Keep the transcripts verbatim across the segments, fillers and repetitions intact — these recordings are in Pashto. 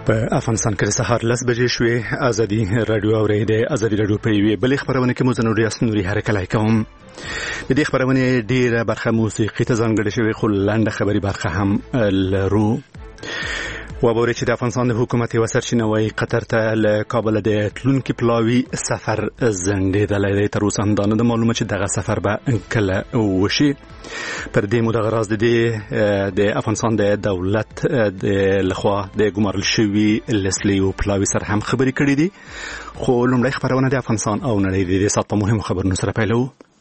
په افغانستان کې سهار لس بجې شوې. ازادي رادیو اورېده. ازادي رادیو په یوې بلې خبرونه کې مو زنور ریاست نوري حرکت کوم. د دې خبرونه ډیره برخه موسیقي ته ځانګړې شوې، خو لنډه خبري برخه هم لرو. وبوري چې د افغانستان د حکومت یو سرچینه وای قطر ته له کابل د تلونکي پلاوي سفر زنګېدلی دی. تر اوسه هم دا نه ده معلومه چې دغه سفر به کله وشي. پر دې مو دغه راز د دې د افغانستان د دولت د لخوا د ګمارل شوي لسلیو پلاوي سره هم خبرې کړې دي. خو لومړی خبرونه د افغانستان او نړۍ د سات په مهمو خبرونو سره پیلو.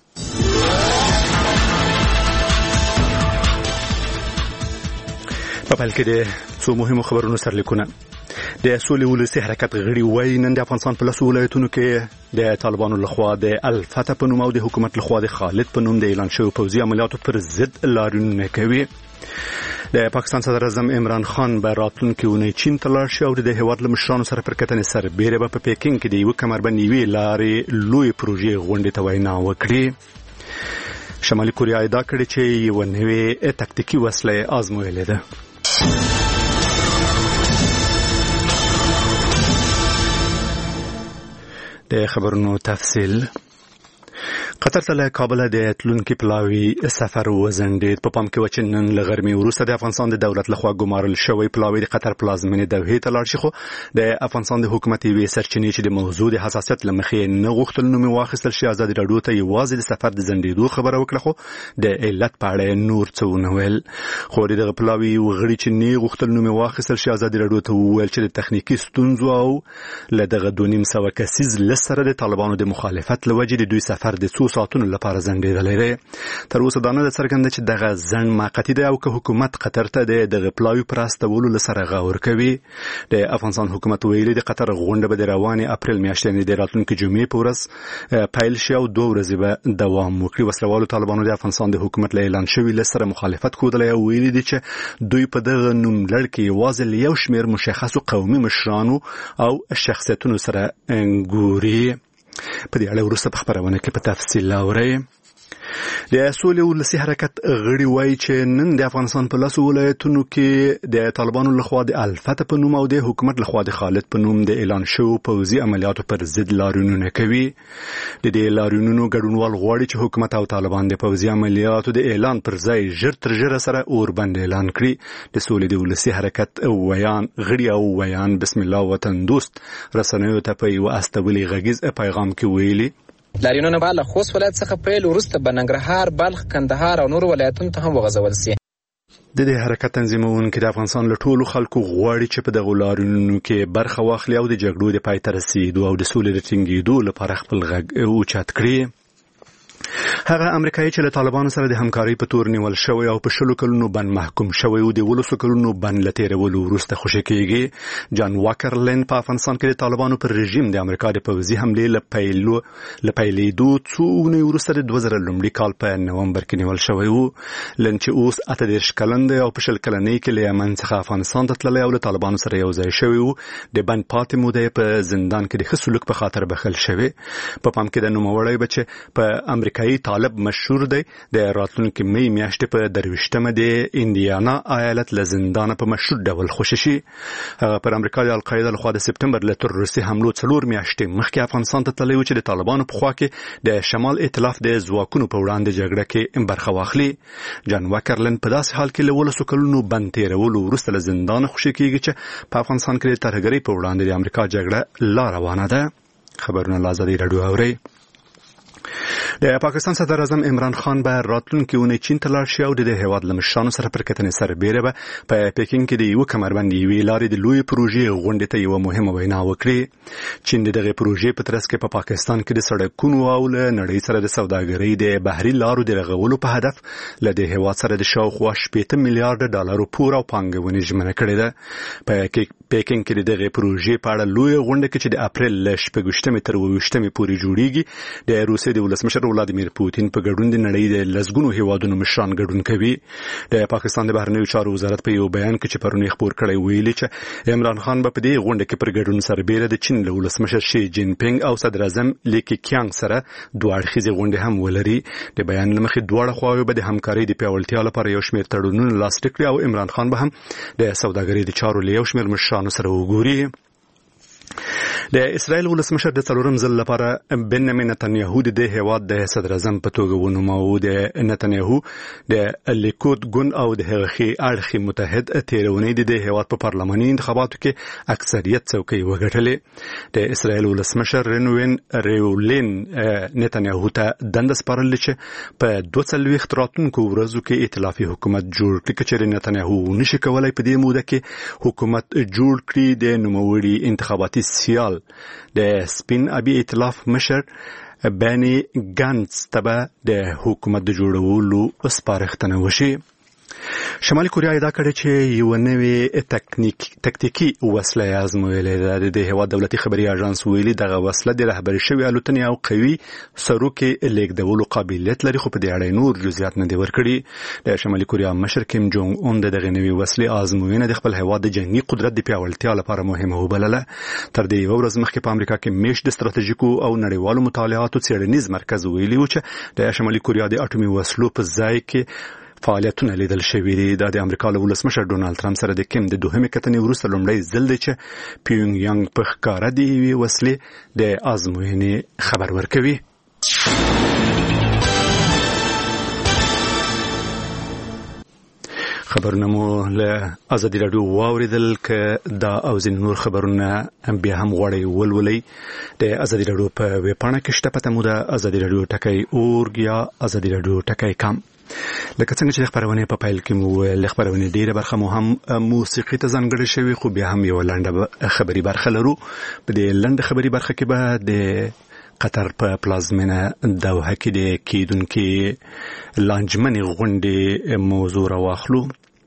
په پیل کې د څو مهمو خبرونو سرلیکونه. د سولې ولسي حرکت غړي وایي نن د افغانستان په لسو ولایتونو کې د طالبانو لخوا د الفتح په نوم او د حکومت لخوا د خالد په نوم د اعلان شوی پوځي عملیاتو پر ضد لاریونونه کوي. د پاکستان صدر اعظم عمران خان به راتلونکي اونۍ چین ته لاړ شي او د هیواد له مشرانو سره پر کتنې سربېره به په پیکینګ کې د یوه کمربندې یوې لارې لوی پروژې غونډې ته وینا وکړي. شمالي کوریا ادعا کړې چې یوه نوې تکتیکي وسله آزمویلې ده. د خبرونو تفصیل. قطر ته له کابل د تلونکي پلاوي سفر وزنډید. په پام کې و چې نن له غرمې وروسته د افغانستان د دولت لخوا ګمارل شوی پلاوي د قطر پلازمینې دوحې ته لاړ شي، خو د افغانستان د حکومت یوې سرچینې چې د موضوع د حساسیت له مخې نه غوښتل نوم واخیستل شي ازادي راډیو ته یوازې د سفر د زنډېدو خبره وکړه، خو د علت په اړه نور څه ونه ویل. خو دغه پلاوي وغړي چې نه غوښتل نوم واخیستل شي ازادي راډیو ته وویل چې د تخنیکی ستونزو او له دغه دوه نیم سوه کسیز لست سره د طالبانو د مخالفت له وجې د دوی سفر د څو ساعتونو لپاره زنډېدلی دی. تر اوسه دا نه ده څرګنده چې دغه ځنډ موقتي دی او که حکومت قطر ته د دغه پلاوي پر استولو له سره غور کوي. د افغانستان حکومت ویلي د قطر غونډه به د روانې اپریل میاشتې یعنې د راتلونکي جمعې په ورځ پیل شي او دوه ورځې به دوام وکړي. وسلوالو طالبانو د افغانستان د حکومت له اعلان شوي لست سره مخالفت ښودلی او ویلي دي چې دوی په دغه نوملړ کې یوازې له یو شمېر مشخصو قومي مشرانو او شخصیتونو سره ګوري. په دې اړه وروسته په خبرونه کې په تفصیل اورئ. د سولې ولسي حرکت غړي وایي چې نن د افغانستان په لسو ولایتونو کې د طالبانو لخوا د الفتح په نوم او د حکومت لخوا د خالد په نوم د اعلان شوی پوځي عملیاتو پر ضد لاریونونه کوي. د دې لاریونونو ګډونوال غواړي چې حکومت او طالبان د پوځي عملیاتو د اعلان پر ځای ژر تر ژره سره اوربند اعلان کړي. د سولې د ولسي حرکت ویان غړي او ویان بسم الله وطن دوست رسنیو ته په یو استولي غږیز پیغام کې ویلي لاریونونه به له خوست ولایت څخه پیل وروسته به ننګرهار، بلخ، کندهار او نور ولایتونو ته هم وغځول شي. د دې حرکت تنظیمونکي د افغانستان له ټولو خلکو غواړي چې په دغه لاریونونو کې برخه واخلي او د جګړو د پای ته رسیدو او د سولې د ټینګېدو لپاره خپل غږ اوچت کړي. هغه امریکایي چې له طالبانو سره د همکارۍ په تور نیول شوی او په شلو کلونو بند محکوم شوی او د ولسو کلونو بند له تېرولو وروسته خوشي کېږي. جان واکر لین په افغانستان کې د طالبانو پر رژیم د امریکا د پوځي حملې له پیلو له پیلېدو څو اونۍ وروسته د دوه زره لومړي کال په نومبر کې نیول شوی و. لین چې اوس اته دېرش کلن دی او په شل کلنۍ کې له یمن څخه افغانستان ته تللی او له طالبانو سره یو ځای شوی و. د بند پاتې موده په زندان کې د ښه سلوک په خاطر بخښل شوی. په پام کې د نوموړی به چې په امریکایي طالب مشهور دی د راتلونکي مې میاشتې په درویشتمه د انډیانا ایالت له زندانه په مشروط ډول خوشي شي. هغه پر امریکا د القاعده لخوا د سپتمبر له تروریستي حملو څلور میاشتې مخکې افغانستان ته تللی و چې د طالبانو په خوا کې د شمال ائتلاف د ځواکونو په وړاندې جګړه کې برخه واخلي. جان واکرلن په داسې حال کې له ولسو کلونو بند تېرولو وروسته له زندانه خوشي کېږي چې په افغانستان کې د ترهګرۍ په وړاندې د امریکا جګړه لا روانه ده. خبرونه له ازادي راډیو اورئ. د پاکستان صدر اعظم عمران خان به راتلونکي اونۍ چین ته لاړ شي او د هیواد له مشرانو سره پر کتنې سربېره به په پیکینګ کې د یوه کمربندې یوې لارې د لوی پروژې غونډې ته یوه مهمه وینا وکړي. چین د دغې پروژې په ترڅ کې په پا پاکستان کې د سړکونو او له نړۍ سره د سوداګرۍ د بحري لارو د رغولو په هدف له دې هیواد سره د شاوخوا شپېته میلیارډ ډالرو پور او پانګونې ژمنه کړې ده. په پیکینګ کې د دغې پروژې په اړه لویه غونډه کې چې د اپریل له شپږ ویشتمې تر اووه ویشتمې پورې جوړیږي د روسیې د ولسمشر ولادیمیر پوتین په ګډون د نړۍ د لسګونو هیوادونو مشران ګډون کوي. د پاکستان د بهرنیو چارو وزارت په یو بیان کې چې پرون خبر کړی ویلي چې عمران خان به په دې غونډه کې پر ګډون سربېره د چین له ولسمشر شي جین پینګ او صدر اعظم لی کیانګ سره دوه اړخیزې غونډې هم ولري. د بیان له مخې دواړه خواوې به د همکارۍ د پیاوړتیا لپاره یو شمېر تړونونه لاسلیک کړي او عمران خان به هم د سوداګرۍ د چارو له یو شمېر مشرانو سره وګوري. د اسرائیل ولسمشر د څلورم ځل لپاره بنیامین نتنیاهو د دې هیواد د صدر اعظم په توګه ونوماوه. د نتنیاهو د لیکود ګوند او د هغه اړخي متحد تیرونی د دې هیواد په پارلماني انتخاباتو کې اکثریت څوکۍ وګټلې. د اسرائیل ولسمشر رنوین ریولین نتنیاهو ته دنده سپارلې چې په دوه څلوېښت راتلونکو ورځو کې ائتلافي حکومت جوړ کړي. که چېرې نتنیاهو نشي کولای په دې موده کې حکومت جوړ کړي، د نوموړي انتخاباتي سیال د سپین ابي ائتلاف مشر بني ګانټس ته د حکومت د جوړولو سپارښتنه وشي. شمالي کوریا ادعا کړې چې یو نوې تکنیک تکتیکی وسله ازمویلې ده. د هیواد دولتي خبري اژانس ویلي دغه وسله د رهبري شوی الوتنې او قوي سروکې لیږدولو قابلیت لري، خو په دې اړه نور جزئیات نه دي ورکړي. د شمالي کوریا مشر کیم جونګ اون دغه نوې وسلې ازموینه د خپل هیواد د جنگي قدرت د پیاوړتیا لپاره مهمه وبلله. تر دې یو ورځ مخکې په امریکا کې میش د ستراتیژیکو او نړیوالو مطالعاتو څېړنیز مرکز ویلي و چې د شمالي کوریا د اټومي وسلو په ځای کې فعالیتونه لیدل شوي دي. دا د امریکا له ولسمشر ډونالد ټرمپ سره د کیم د دوهمې کتنې وروسته لومړی ځل دی چې پیونګ یانګ په ښکاره د یوې وسلې د ازموینې خبر ورکوي. خبرونه مو له ازادي راډیو واوریدل. که دا او ځینې نور خبرونه بیا هم غواړئ ولولئ د ازادي راډیو په ویب پاڼه کې شته. پته مو ده ازادي راډیو ټکی اورګ یا ازادي راډیو ټکی کام. لکه څنګه چې د خبرونې په پیل کې مو ویل، خبرونې ډیره برخه مو هم موسیقي ته ځانګړې شوې، خو بیا هم یو لنډه خبري برخه لرو. په دې لنډه خبري برخه کې به د قطر په پلازمینه دوحه کې د کیدونکې لانجمنې غونډې موضوع راواخلو.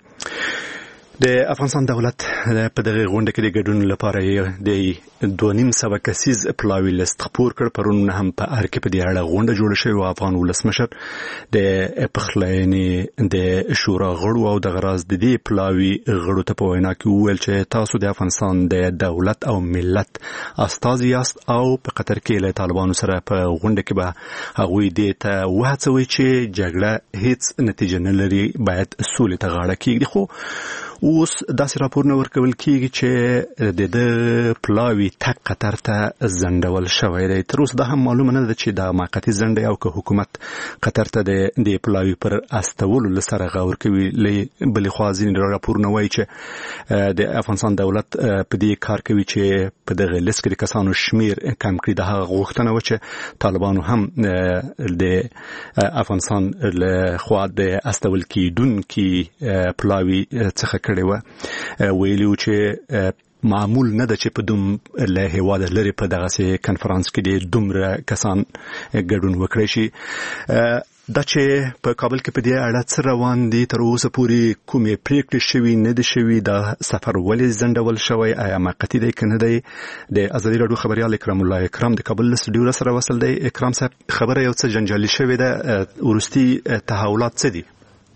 د افغانستان دولت په دغه غونډه کې د ګډون لپاره د دوه نیم سوه کسیز پلاوي لست خپور کړ. پرون هم په ار کې په دې اړه غونډه جوړه شوې او افغان ولسمشر د پخلاینې د شورا غړو او د غراز د دې پلاوي غړو ته په وینا کې وویل چې تاسو د افغانستان د دولت او ملت استازي یاست او په قطر کې له طالبانو سره په غونډه کې به هغوی دې ته وهڅوي چې جګړه هیڅ نتیجه نه لري، باید سولې ته غاړه کېږدي. خو اوس داسې راپورونه ورکول کېږي چې د د پلاوي تک قطر ته ځنډول شوی دی. تر اوسه دا هم معلومه نه ده چې دا موقتي ځنډ او که حکومت قطر ته د پلاوي پر استولو لسره غور کوي. بلې خوا ځینې راپورونه وایي چې د افغانستان دولت په دې کار کوي چې په دغه لیست کې د کسانو شمیر کم کړي. د هغه غوښتنه و چې طالبانو هم د افغانستان له خوا د استول کېدونکي پلاوي څخه کړي و. ویلي و چې معمول نه ده چې په دوم له هیواده لري په دغه کنفرانس کې د دومره کسان ګډون وکړي شي. دا چې په کابل کې په دې اړه څه روان دي، تر اوسه پورې کومې پریکړې شوي نه دي شوي، دا سفر ولې ځنډول شوی، آیا موقتي دی که نه دی؟ د ازادي راډیو خبریال اکرام الله اکرام د کابل له سټوډیو سره وصل دی. اکرام صاحب، خبره یو څه جنجالي شوې ده، وروستي تحولات څه دي؟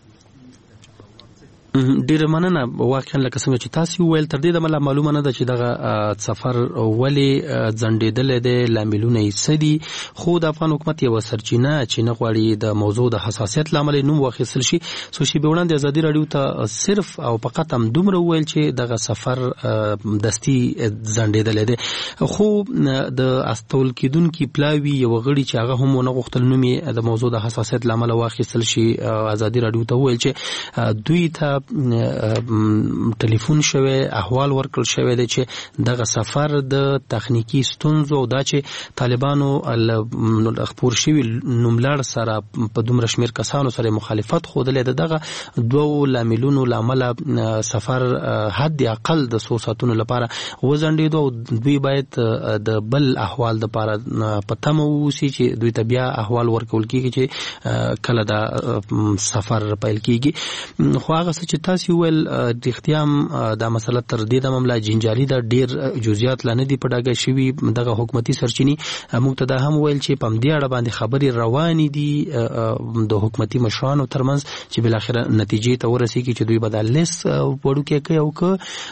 ډیره مننه. واقعا لکه څنګه چې تاسو ویل، تر دې دمه معلومه نه ده چې دغه سفر ولې ځنډېدل دي، لاملونه یې څه دي. خو د افغان حکومت یو سرچینه چې نه غواړي د موضوع د حساسیت لامل نوم واخیستل شي. سو شی به وړاندې ازادي راډیو ته صرف او فقط هم دومره ویل چې دغه سفر دستی ځنډېدل دي. خو د استول کېدونکي پلاوي یو غړي چې هغه هم نه غوښتل نوم یې د موضوع د حساسیت لامل واخیستل شي. ازادي راډیو ته ویل چې دوی ته ټلیفون شوی، احوال ورکړل شوی دی چې دغه سفر د تخنیکی ستونزو او دا چې طالبانو خپور شوي نوملړ سره په دومره شمیر کسانو سره مخالفت ښودلی ده، دغه دوو لاملونو له امله سفر حد اقل د څو ساعتونو لپاره وځنډېدو او دوی باید د بل احوال دپاره په تمه واوسي چې دوی ته بیا احوال ورکول کېږي چې کله دا سفر پیل کېږي. خو هغه څه چې تاسو ویل رښتیا دا مسله تر دې د معاملې جنجالي دا ډیر جزئیات لنه دي په ډاګه شوي دغه حکومتي سرچینی موږ ته دا هم ویل چې په دې اړه باندې خبرې روانې دي د حکومتي مشرانو ترمنځ چې بل اخر نتیجې ته ورسیږي چې دوی بدل لیس وړوکې کوي او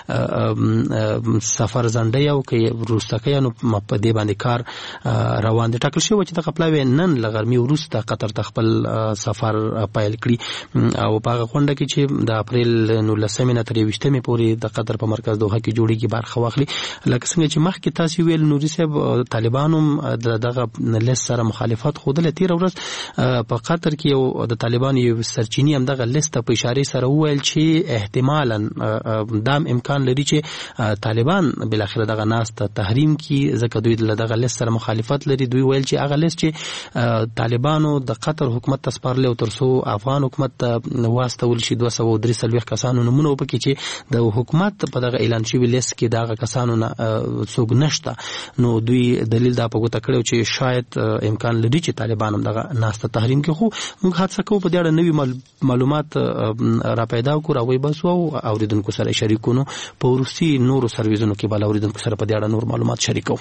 که سفر زنده او که روسته نو په دې باندې کار روان دي. ټاکل شوی چې د خپلوي نن لغرمي ورسته قطر ته خپل سفر پایل کړي او په غونډه کې چې د اپریل نو لسمه نه تر یوشتمه پورې د قطر په مرکز دوحه کې جوړیږي برخه واخلي. لکه څنګه چې مخکې تاسو ویل نوري صاحب طالبانو دغه لیست سره مخالفت خوده تیر ورځ په قطر کې یو د طالبانو یو سرچینی هم دغه لیست په اشاره سره ویل چې احتمالاً دام امکان لري چې طالبان بل اخر دغه ناس ته تحریم کی ځکه دوی دغه لیست سره مخالفت لري. دوی ویل چې هغه لیست چې طالبانو د قطر حکومت ته سپارلی او ترڅو افغان حکومت ته واستول شي دوه سوه درې څلوېښت کسانو نومونه وپکې چې د حکومت په دغه اعلان شوي لیست کې دغه کسانو نه څوک نشته. نو دوی دلیل دا په ګوته کړی چې شاید امکان لري چې طالبان هم دغه ناس ته تحریم کوي. خو موږ هڅه کوو په دې اړه نوي معلومات را پیدا کړو او باسو او اوریدونکو سره شریکونو په وروستي نورو سرویسونو کې بل اوریدونکو سره په دې اړه نور معلومات شریکو.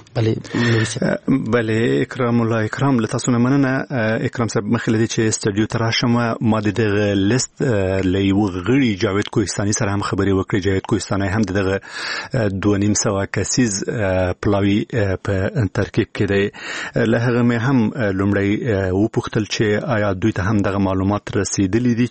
بلې بلې اکرام الله اکرام له تاسو نه مننه. اکرام صاحب مخکې لدی چې استودیو ته راشم ما د دغه لیست له یو غړي جاوید کوهستاني سره هم خبرې وکړې. جاوید کوهستاني هم دغه دوه نیم سوه کسیز پلاوي په ترکیب کې دی. له هغه مې هم لومړی وپوښتل چې آیا دوی ته هم دغه معلومات رسیدلی دي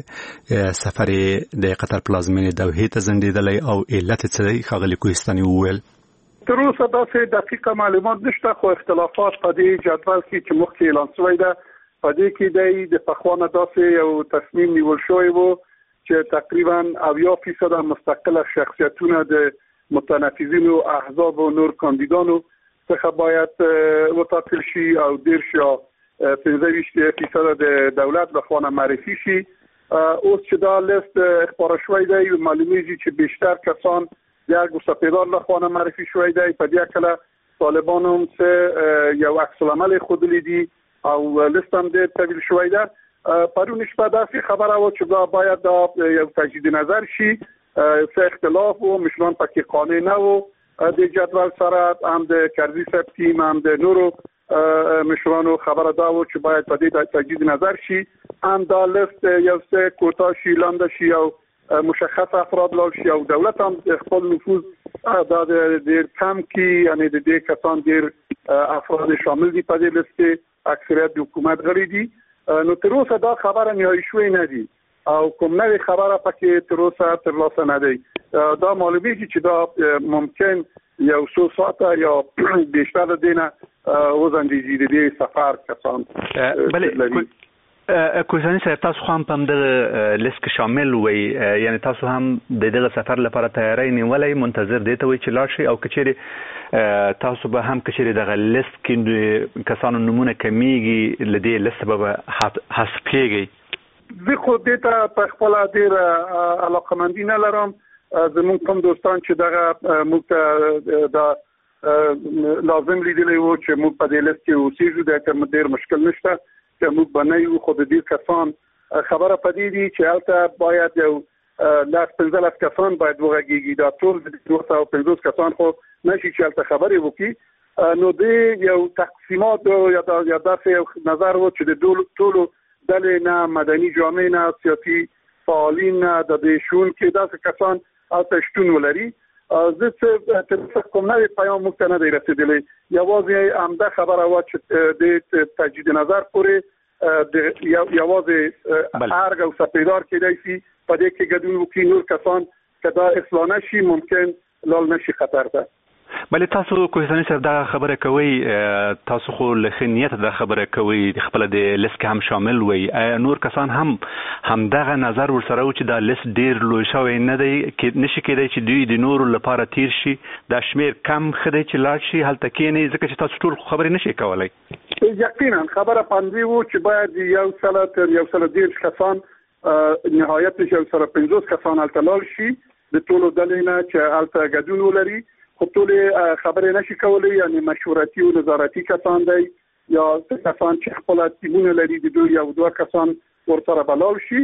چې سفر د قطر پلازمینې دوحې ته ځنډېدلی او علت څه دی؟ ښاغلي کوهستاني وویل تر اوسه داسې دقیقه معلومات نشته، خو اختلافات په دې جدول کې چې مخکې اعلان شوی ده په دې کې دی د پخوانه داسې یو تصمیم نیول شوی و چې تقریبا اویا فیصد مستقل شخصیتونه د متنفذینو احزاب و نور کاندیدانو څخه باید وټاکل شي او دېرش یا پنځه ویشت فیصد د دولت لخوا معرفي شي. اوس چې دا لیست خپاره شوی دی معلومیږي چې بیشتر کسان یک گوسپیدار لخوانه معرفی شوی دی. په دې کله طالبان هم څه یو عکس العمل خود لیدي او لیست هم دې تبدیل شوی ده. پرون شپه داسې خبره و چې دا باید دا یو تجدید نظر شي. څه اختلاف و مشران پکې قانع نه و د جدول سره، هم د کرزي صاحب تیم هم د نورو مشرانو خبره دا و چې باید په دې تجدید نظر شي. هم دا لیست یو څه کوتاه شي لاندې شي او مشخص افراد لال شي او دولت هم خپل نفوذ دا ډېر کم کی، یعنی د دې کسان ډېر افراد شامل دي په دې لیست، اکثریت د حکومت غړي دي. نو تر اوسه دا خبره نهایی شوی نه دي او کوم نوې خبره پکې تر اوسه ترلاسه نه دی. دا معلومیږي چې دا ممکن یو څو ساعته یا بیشتر دینه وزنجیږي د دې سفر کسان. بله کوهستاني صاحب تاسو هم په دغه لیست کې شامل وي، یعنی تاسو هم د دغه سفر لپاره تیاری نیولای منتظر دی ته وي چې لاړ شي او کچېرې تاسو به هم کچېرې دغه لیست کې کسانو نمونه کمیږي له دې لیست به حذف کېږي؟ زه خو دې ته په خپله ډېره علاقهمندي نه لرم. زموږ کوم دوستان چې دغه موږ ته دا لازم لیدلی وو چې موږ په دې لیست کې اوسېږو، دا که ډېر مشکل نشته چې موږ به نه یو. خو د دې کسان خبره په دې دي چې هلته باید یو لس پنځلس کسان باید وغږېږي. دا ټول د دوه سوه پنځوس کسان خو نشي چې هلته خبرې وکړي. نو دې یو تقسیمات یا داسې یو نظر و چې د ټولو ډلې نه، مدني جامعې نه، سیاسي فعالین نه، د دې شون کې داسې کسان هلته شتون ولري. زه څه تر اوسه کوم نوی پیام موږ ته نه دی رسېدلی. یوازې همدا خبره وه چې د تجدید نظر پورې یوازې ارګ او سپیدار کېدای شي په دې کې ګډون وکړي. نور کسان که دا اصلاح نه شي ممکن لال نشي خطر ده. بلې تاسو کوهستاني صاحب دا خبره کوئ، تاسو خو له ښه نیته دا خبره کوئ، خپله د لیست کې هم شامل وئ. نور کسان هم همدغه نظر ورسره و چې دا لیست ډېر لوی شوی نه دی، نشي کېدی چې دوی د نورو لپاره تیر شي، دا شمیر کم ښه دی چې لاړ شي هلته کښېنئ، ځکه چې تاسو ټول خبرې نشئ کولی. یقینا خبره په همدې و چې باید یو سله تر یو سله دېرش کسان نهایتش یو سله پنځوس کسان هلته لاړ شي د ټولو ډلې نه چې هلته ګډون ولري. خو ټولې خبرې نشي کولی، یعنی مشورتي او نظارتي کسان دی یا کسان چې خپل ټیمونه لري د دوی یو دوه کسان ورسره به لاړ شي.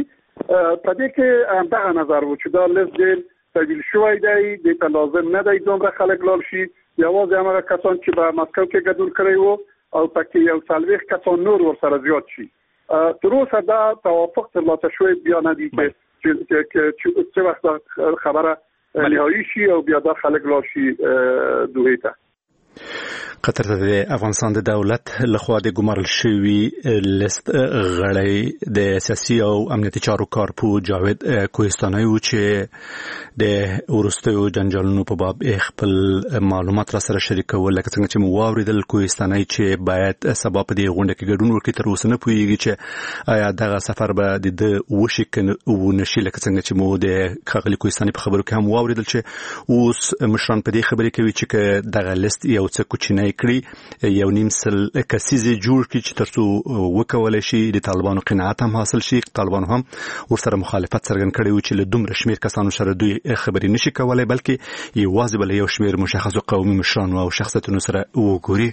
په دې کې دغه نظر و چې دا لږ ډېر طویل شوی دی، دې ته لازم نه دی دومره خلک لاړ شي. یوازې هغه کسان چې په مسکو کې ګډون کړی وو او پکې یو څلوېښت کسان نور ورسره زیات شي. تر اوسه دا توافق ترلاسه شوی بیا نه دی چې څه وخت خبره نهایی شي او بیا دا خلک لاړ شي دوحې ته. قطر ته د افغانستان د دولت لخوا د ګمارل شوی لیست غړی د سیاسي او امنیتي چارو کارپو جاوید کوهستاني و چې د وروستیو جنجالونو په باب خپل معلومات را سره شریکول، لکه څنګه چې مو واوریدل کوهستاني چې باید سبا په دې غونډه کې ګډون وکړي. تر اوسه نه پوهیږي چې آیا دغه سفر به د وشي کنه و نشي، لکه څنګه چې مو د خاغلی کوهستاني په خبرو کې هم واوریدل چې اوس مشران په دې خبرې کوي چې دغه لیست یو څه کوچنی کړی، یو نیم سل کسیزه جوړ کړي چې ترڅو وکولای شي د طالبانو قناعت هم حاصل شي. طالبانو هم ورسره مخالفت څرګند کړی و چې له دومره شمیر کسانو سره دوی خبرې نشي کولای، بلکې یوازې بل یو شمیر مشخصو قومي مشرانو او شخصیتونو سره وګوري.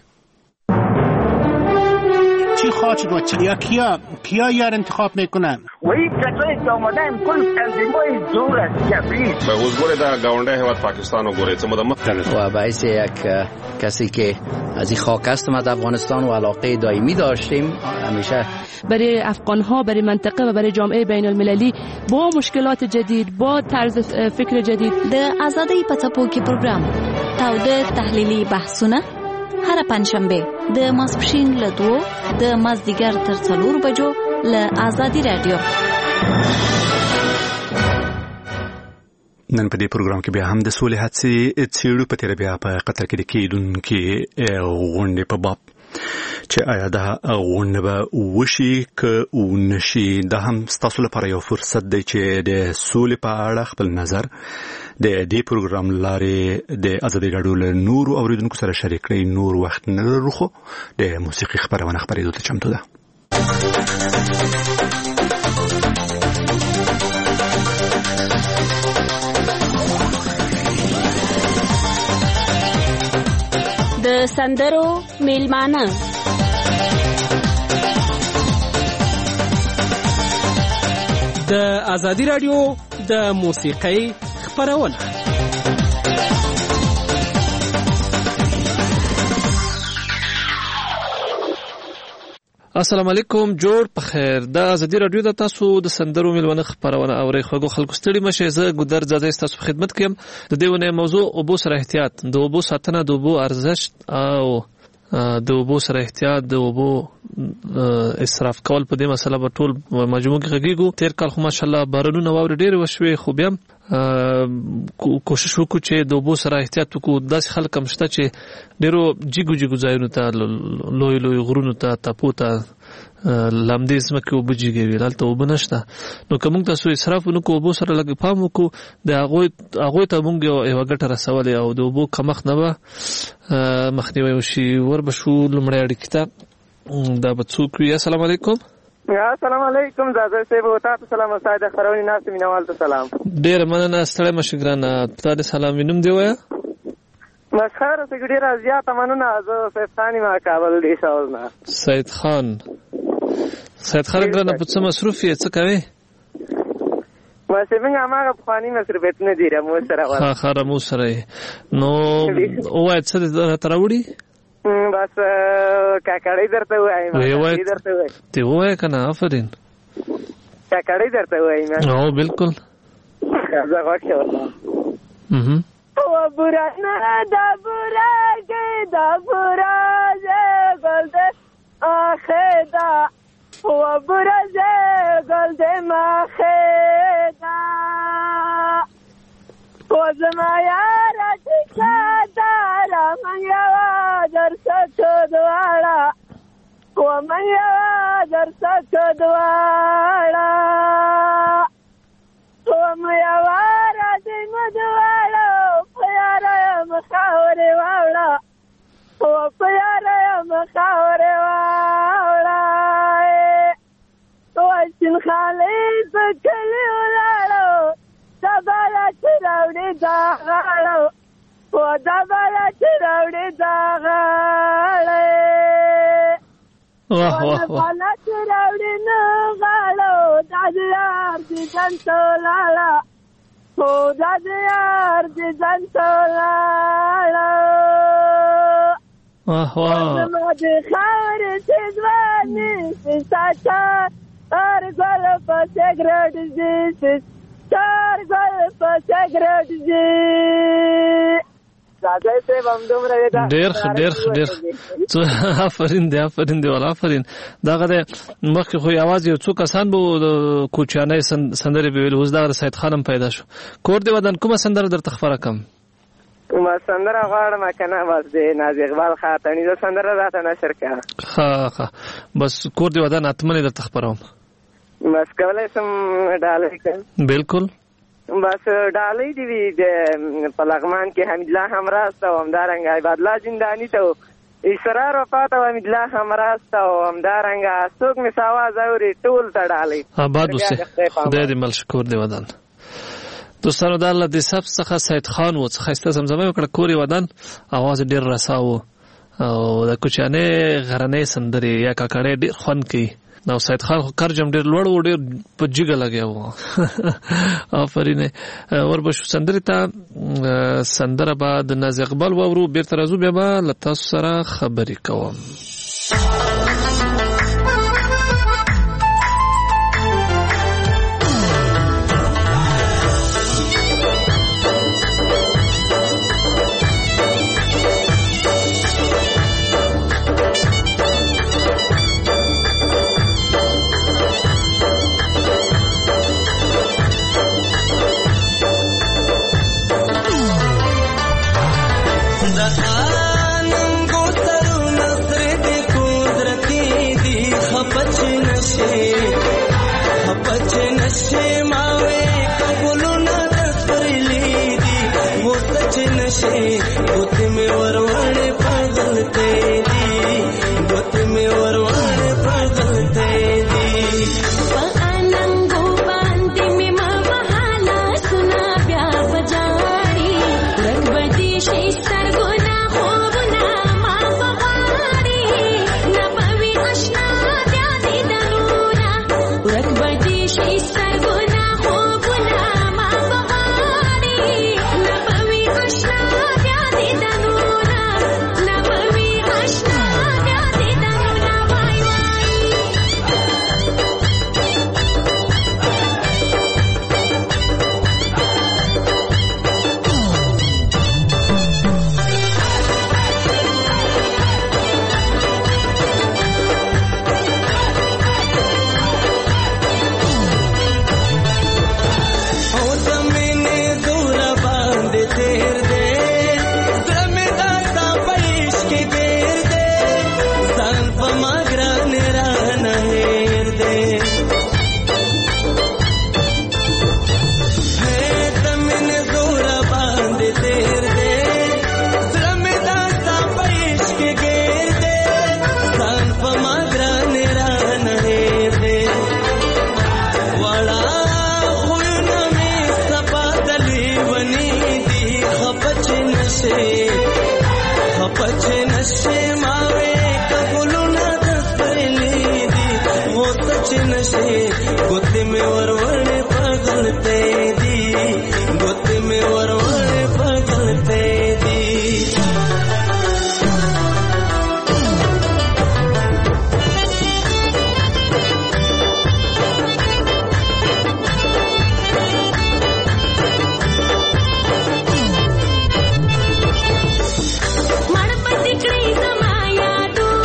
چی خواهد شد و کیا کیا کیا یار انتخاب میکنن؟ و این کسایی که آمدن کل تنظیم‌های زور است جبری. به حضور در گاونده هیواد پاکستان و گوریت مدمت و باعث یک کسی که از این خاک هستم از افغانستان و علاقه دائمی داشتیم همیشه برای افغان‌ها، برای منطقه و برای جامعه بین المللی با مشکلات جدید، با طرز فکر جدید. د آزادی پڅپوکي پروګرام تاوده تحلیلی بحثونه هر پنځشنبه د ماسپښین له دوه د مازدیګر تر څلور بجو له آزادی رادیو. نن په دې پروګرام کې بیا هم د سولې هڅې څېړو په تیر بیا په قطر کې د کېدونکې غونډې په باب چې آیا دا غونډه به وشي که ونشي. دا هم ستاسو لپاره یو فرصت دی چې د سولې په اړه خپل نظر د دې پروګرام لارې د ازادي راډیو له نورو اوریدونکو سره شریک کړئ. نور وخت نه لرو خو د موسیقي خبرونه خبرېدو ته چمتو ده. د سندرو میلمانه د ازادي راډیو د موسیقۍ خبرونه. السلام علیکم، جوړ په خیر. د ازادي راډیو د تاسو د سندرو میلمانه خبرونه اوري. خو خلکو ستړي مشه، زه ګودر زاده تاسو په خدمت کې يم. د دې ونه موضوع اوبو سره احتیاط، د اوبو ساتنه، د اوبو ارزښت او د اوبو سره احتیاط، د اوبو اسراف کول په دې مسله په ټول مجموع کې غږیږو. تیر کال خو ماشالله بارانونه واوري ډېر وشوي، خو بیا کوشش وکړو چې د اوبو سره احتیاط وکړو. داسې خلک هم شته چې ډېرو جګو جګو ځایونو ته، لوی لوی غرونو ته، تپو ته، لامدې ځمکې اوبه جګوي، هلته اوبه نشته. نو که موږ تاسو اسراف ونه کړو، اوبو سره لږ پام وکړو، د هغوی هغوی ته موږ یوه ګټه رسولې او د اوبو کمښت نه به مخنیوی وشي. ور به شو لومړی اړیکې ته. دا به څوک وي؟ السلام علیکم. السلام علیکم زاده صاحب، او تاسو سلام. استاد خبرونی ناس مینوال ته سلام. ډېر مننه ستړی مشه ګرانه. تا د سلام وینم دی وایه. مسخره څه ډېره زیاته مننه. زه سید خان ما کابل دی شاوز نه. سید خان سید خان ګرانه په څه مصروف یې، څه کوي؟ واسه موږ هغه پخواني مصروفیت نه دي رمو سره وره. ها ها رمو سره. نو وایي څه درته راوړي؟ بس کاکړی درته وایم. وایي درته وایم. ته وایې که نه؟ آفرین. کاکړی درته وایم. او بالکل. زه غوښ شوم. او برانه دا براګه دا برازه ګلده اخه دا او برازه ګلده ماخه دا او زما یار ټکا دارا منیا درڅ دواړه او منیا درڅ دواړه او منیا راځي مدواړه پیاره مخاوره واوړه او پیاره مخاوره واوړه او سین خالد کلی ولاړو دباله چراوړي دا غاړو او دباله چراوړي دا غاړه. واه واه واه پالت راوړي نه غاړو دا د یار د ځان تولاړه هو دا د یار د ځان تولاړه واه واه زما د خاورې چې ځواني ساچا هر ګل په سګرټ ځي هر ګل په سګرټ ځي ډېر ډېر ډېر آفرین دی آفرین دی ولا آفرین دغه د مخکې خو یوازې یو څو کسان به کوچیانۍ سندرې به ویل اوس دغه سید خانم پیدا شو کور دی ودان کومه سندره درته خبره کم کومه سندره غواړم کنه بس د ناز اقبال خاطرنی د سندره راته نشر کړه ها ها بس کور دی ودان اتمنې درته خبروم بس کولای سم ډالۍ کړم بالکل بس ډالۍ دی وی د پلغمان کې حمید الله همراست او همدارنګ عباد الله زندانی ته اسرار وفات او حمید الله همراست او همدارنګ څوک می ساواز اوري ټول ته ډالۍ آباد اوسه خدای دې مل شکر دی ودان دوستانو د الله د سب څخه سید خان و څخه است زمزمه وکړه کوري ودان आवाज ډیر رساو او د کوچانه غرنې سندري یا کاکړې ډیر خوان کوي نو سید خان کرجم ډیر لوړ و ډیر په جګه لګیا و آفرین وربشو سندري ته سندره بعد ناز اقبال وورو بیرته راځو بیا به لتا سره خبرې کوم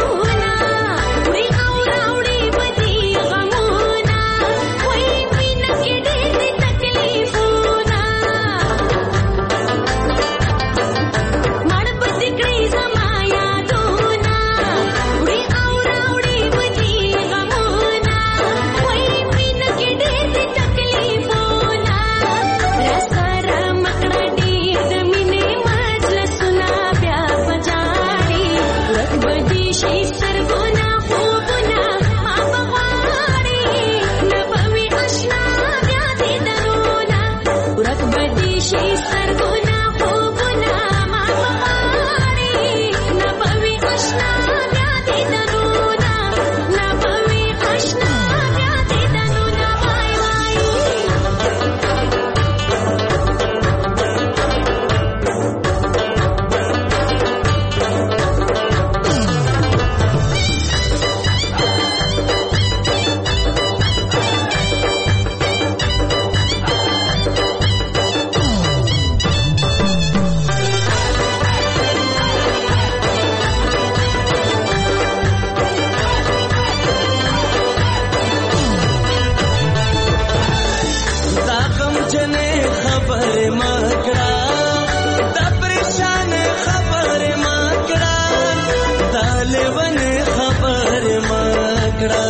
We're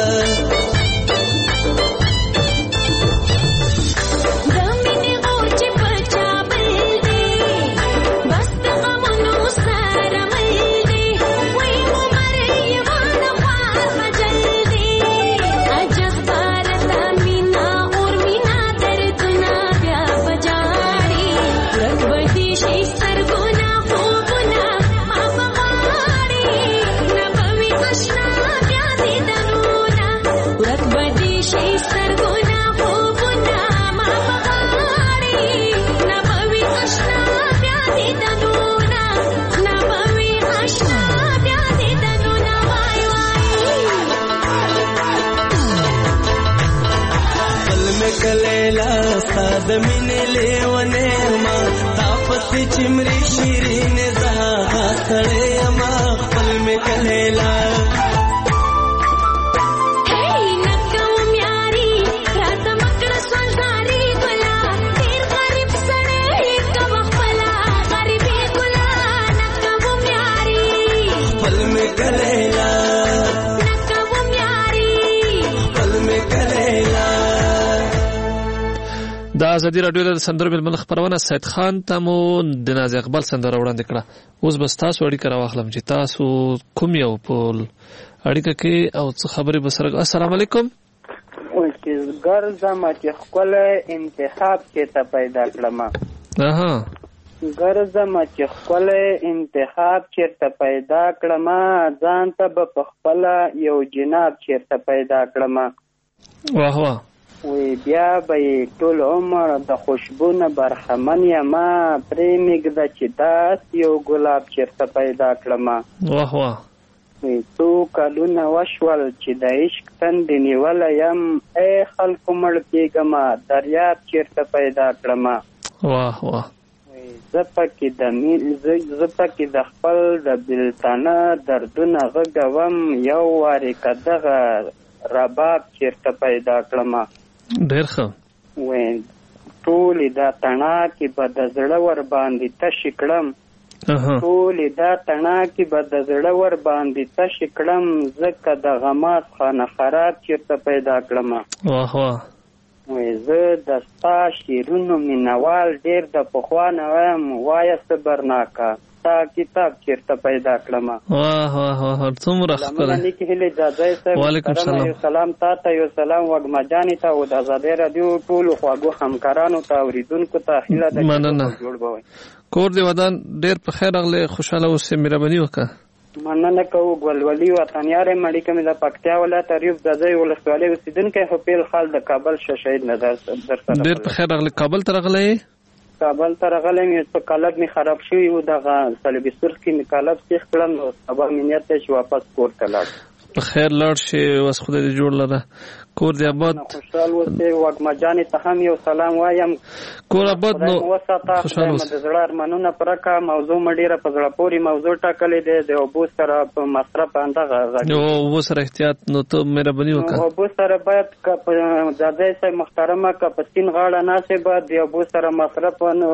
चिमरी शीरीन जहा खड़े अमा पल में कलेला د ازادي رادیو د سندرو بل خبرونه سید خان ته مو د ناز اقبال سندره وړاندې کړه. اوس بس تاسو اړیکه راوخلم چې تاسو کوم یو په اړیکه کې او څه خبرې بسره. السلام علیکم. ګرځم چې خپل انتخاب کې ته پیدا کړم. اها ګرځم چې خپل انتخاب چې ته پیدا کړم، ځان ته په خپل یو جناب چې ته پیدا کړم. واه واه وی بیا به ټول عمر د خوشبو نه برخمن یم، پرې مېږده چې داس یو ګلاب چېرته پیدا کړم. واه واه وی څو کلونه وشول چې د عشق تندې نیولی یم، ای خلکو مړ کېږم دریاب چېرته پیدا کړم. واه واه زه پکې د زه پکې د خپل د بېلتانه دردونه غږوم، یو وارې که دغه رباب چېرته پیدا کړم. ډېر ښه. وی ټولې دا تڼاکې به د زړه ور باندې تشې کړم، ټولې دا تڼاکې به د زړه ور باندې تشې کړم، ځکه د غماز خانه خراب چېرته پیدا کړم. واه واه وی زه د ستا شعرونو مینوال ډېر د پخوا نه ویم، وایه صبرناکه ستا کتاب چېرته پیدا کړم. واه واه واه څومره ښکلی. نیکې هیلې جاځی صاحب، وعلیکم السلام. یو سلام تا ته، یو سلام وږمه جانې ته او د ازادۍ راډیو ټولو خواږو همکارانو ته اورېدونکو ته هیله ده مننه. جوړ به وئ. کور دې ودان ډېر په خیر راغلی، خوشحاله اوسې، مهرباني وکړه. مننه کوو. ګلولي وطنیار یم، اړیکه مې د پکتیا ولایت ریوب د ځای ولسوالۍ اوسېدونکی خو پیل خال د کابل شه شهید نظر در سره. ډېر په خیر راغلی. کابل ته راغلی؟ کابل ته راغلی یم، په کالب مې خراب شوي و، دغه صلیبي سرخ کې مې کالب سیخ کړم، نو سبا مې نیت دی چې واپس کور ته لاړ. په خیر لاړ شي، اوس خدای دې جوړ لره. کور دې آباد. خوشحال اوسې. وږمه جانې ته هم یو سلام وایم. کور آباد نو وساته. خدای مو د زړه ارمانونه پرکه. موضوع مې ډېره په زړه پورې موضوع ټاکلې دی، د اوبو سره په مصرف اندغه او اوبو سره احتیاط. نو ته مهرباني وکړه. اوبو سره باید که په ځاځی صاحب محترمه که په سیند غاړه ناستې به د اوبو سره مصرف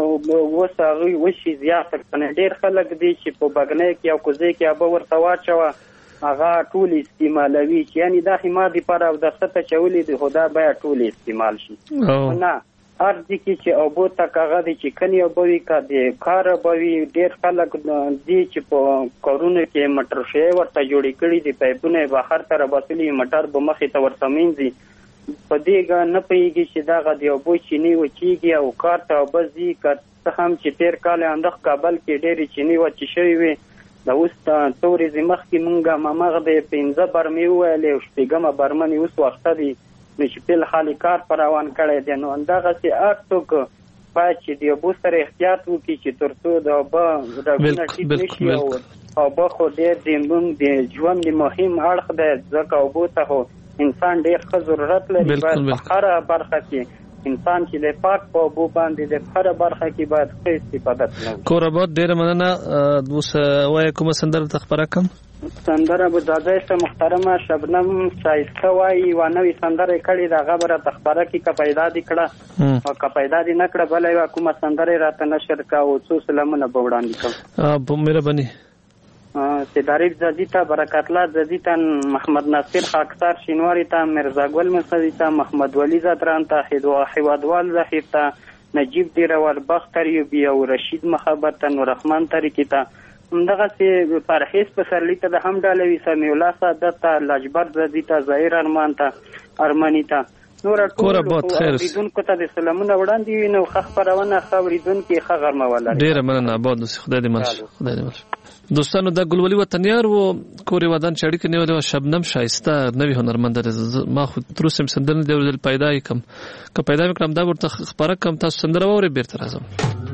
اوس هغوی وشي زیاته کنه. ډېر خلک دي چې په بګنۍ کې او کوزۍ کې اوبه ورته واچوه، هغه ټول استعمالوي، چې یعنې دا خیما دپاره او د ښه چولې دي، خو دا باید ټول استعمال شي. نه هر ځای کې چې اوبو تک هغه دی چې کنې اوبه وي که د کار اوبه وي. ډېر خلک دي چې په کارونو کې مټرشۍ ورته جوړې کړي دي، پایپونه یې بهر ته راباسلي، موټر به مخې ته ورته مینځي، په دې نه پوهېږي چې دغه د اوبو چینې وچېږي او کار ته اوبه ځي. که څه هم چې تېر کال اندخ کابل کې ډېرې چینې وچې شوې وې، د اوس څو ورځې مخکې مونږ هماغه د پنځه برمې وویلې او شپېږمه برمه مې اوس وخته دي، نو چې فل حال کار پر روان کړی دی. نو همدغسې هر څوک باید چې د اوبو سره احتیاط وکړي، چې تر څو د اوبه رګونه ټیټ نه شي. او اوبه خو ډېر د موږ د ژوند مهم اړخ دی، ځکه اوبو ته خو انسان ډېر ښه ضرورت لري. باید په هره برخه کې انسان چې د پاک په اوبو باندې د هره برخه کې باید ښه استفاده وکړي. کور آباد ډېره مننه. اوس وایه کومه سندره ته خپره کړم؟ سندره به دادی ته محترمه شبنم شایسته وایي، یوه نوې سندره یې کړې ده، هغه به راته خپره کړي، که پیدا دې کړه او که پیدا دې نه کړه بله یوه کومه سندره یې راته نشر کړه او څو سلامونه به وړاندې کړم. په مهرباني. سیداریف زادی ته، برکت الله زادی ته، محمد ناصر خاکسار شینواری ته، مرزا ګل مسعودی ته، محمد ولی زادران ته، حوادوال ظهیر ته، نجیب دیروال بخت ایوبی او رشید مخابر ته، نوررحمن طریقی ته، همدغسې پرهیز پسرلي ته د هم ډالوي، سمیع الله سعادت ته، لاجبر زادي ته، ظاهر ارمان ته، ارمني ته، نور ټول اوریدونکو ته د سلامونه وړاندې وي. نو ښه خپرونه، ښه اورېدونکي، ښه غرمه ولري. ډېره مننه، آباد اوسئ، خدای دې مل شي، خدای دې مل شي. دوستانو دا ګلولي وطنیار و کورې ودان چې اړیکې نیولې وه. شبنم ښایسته نوې هنرمنده ده، ما خو تر اوسه یې سندره نه دي اورېدلې، پیدا یې کړم، که پیدا مې کړم دا به ورته خپره کړم. تاسو سندره واورئ، بېرته راځم.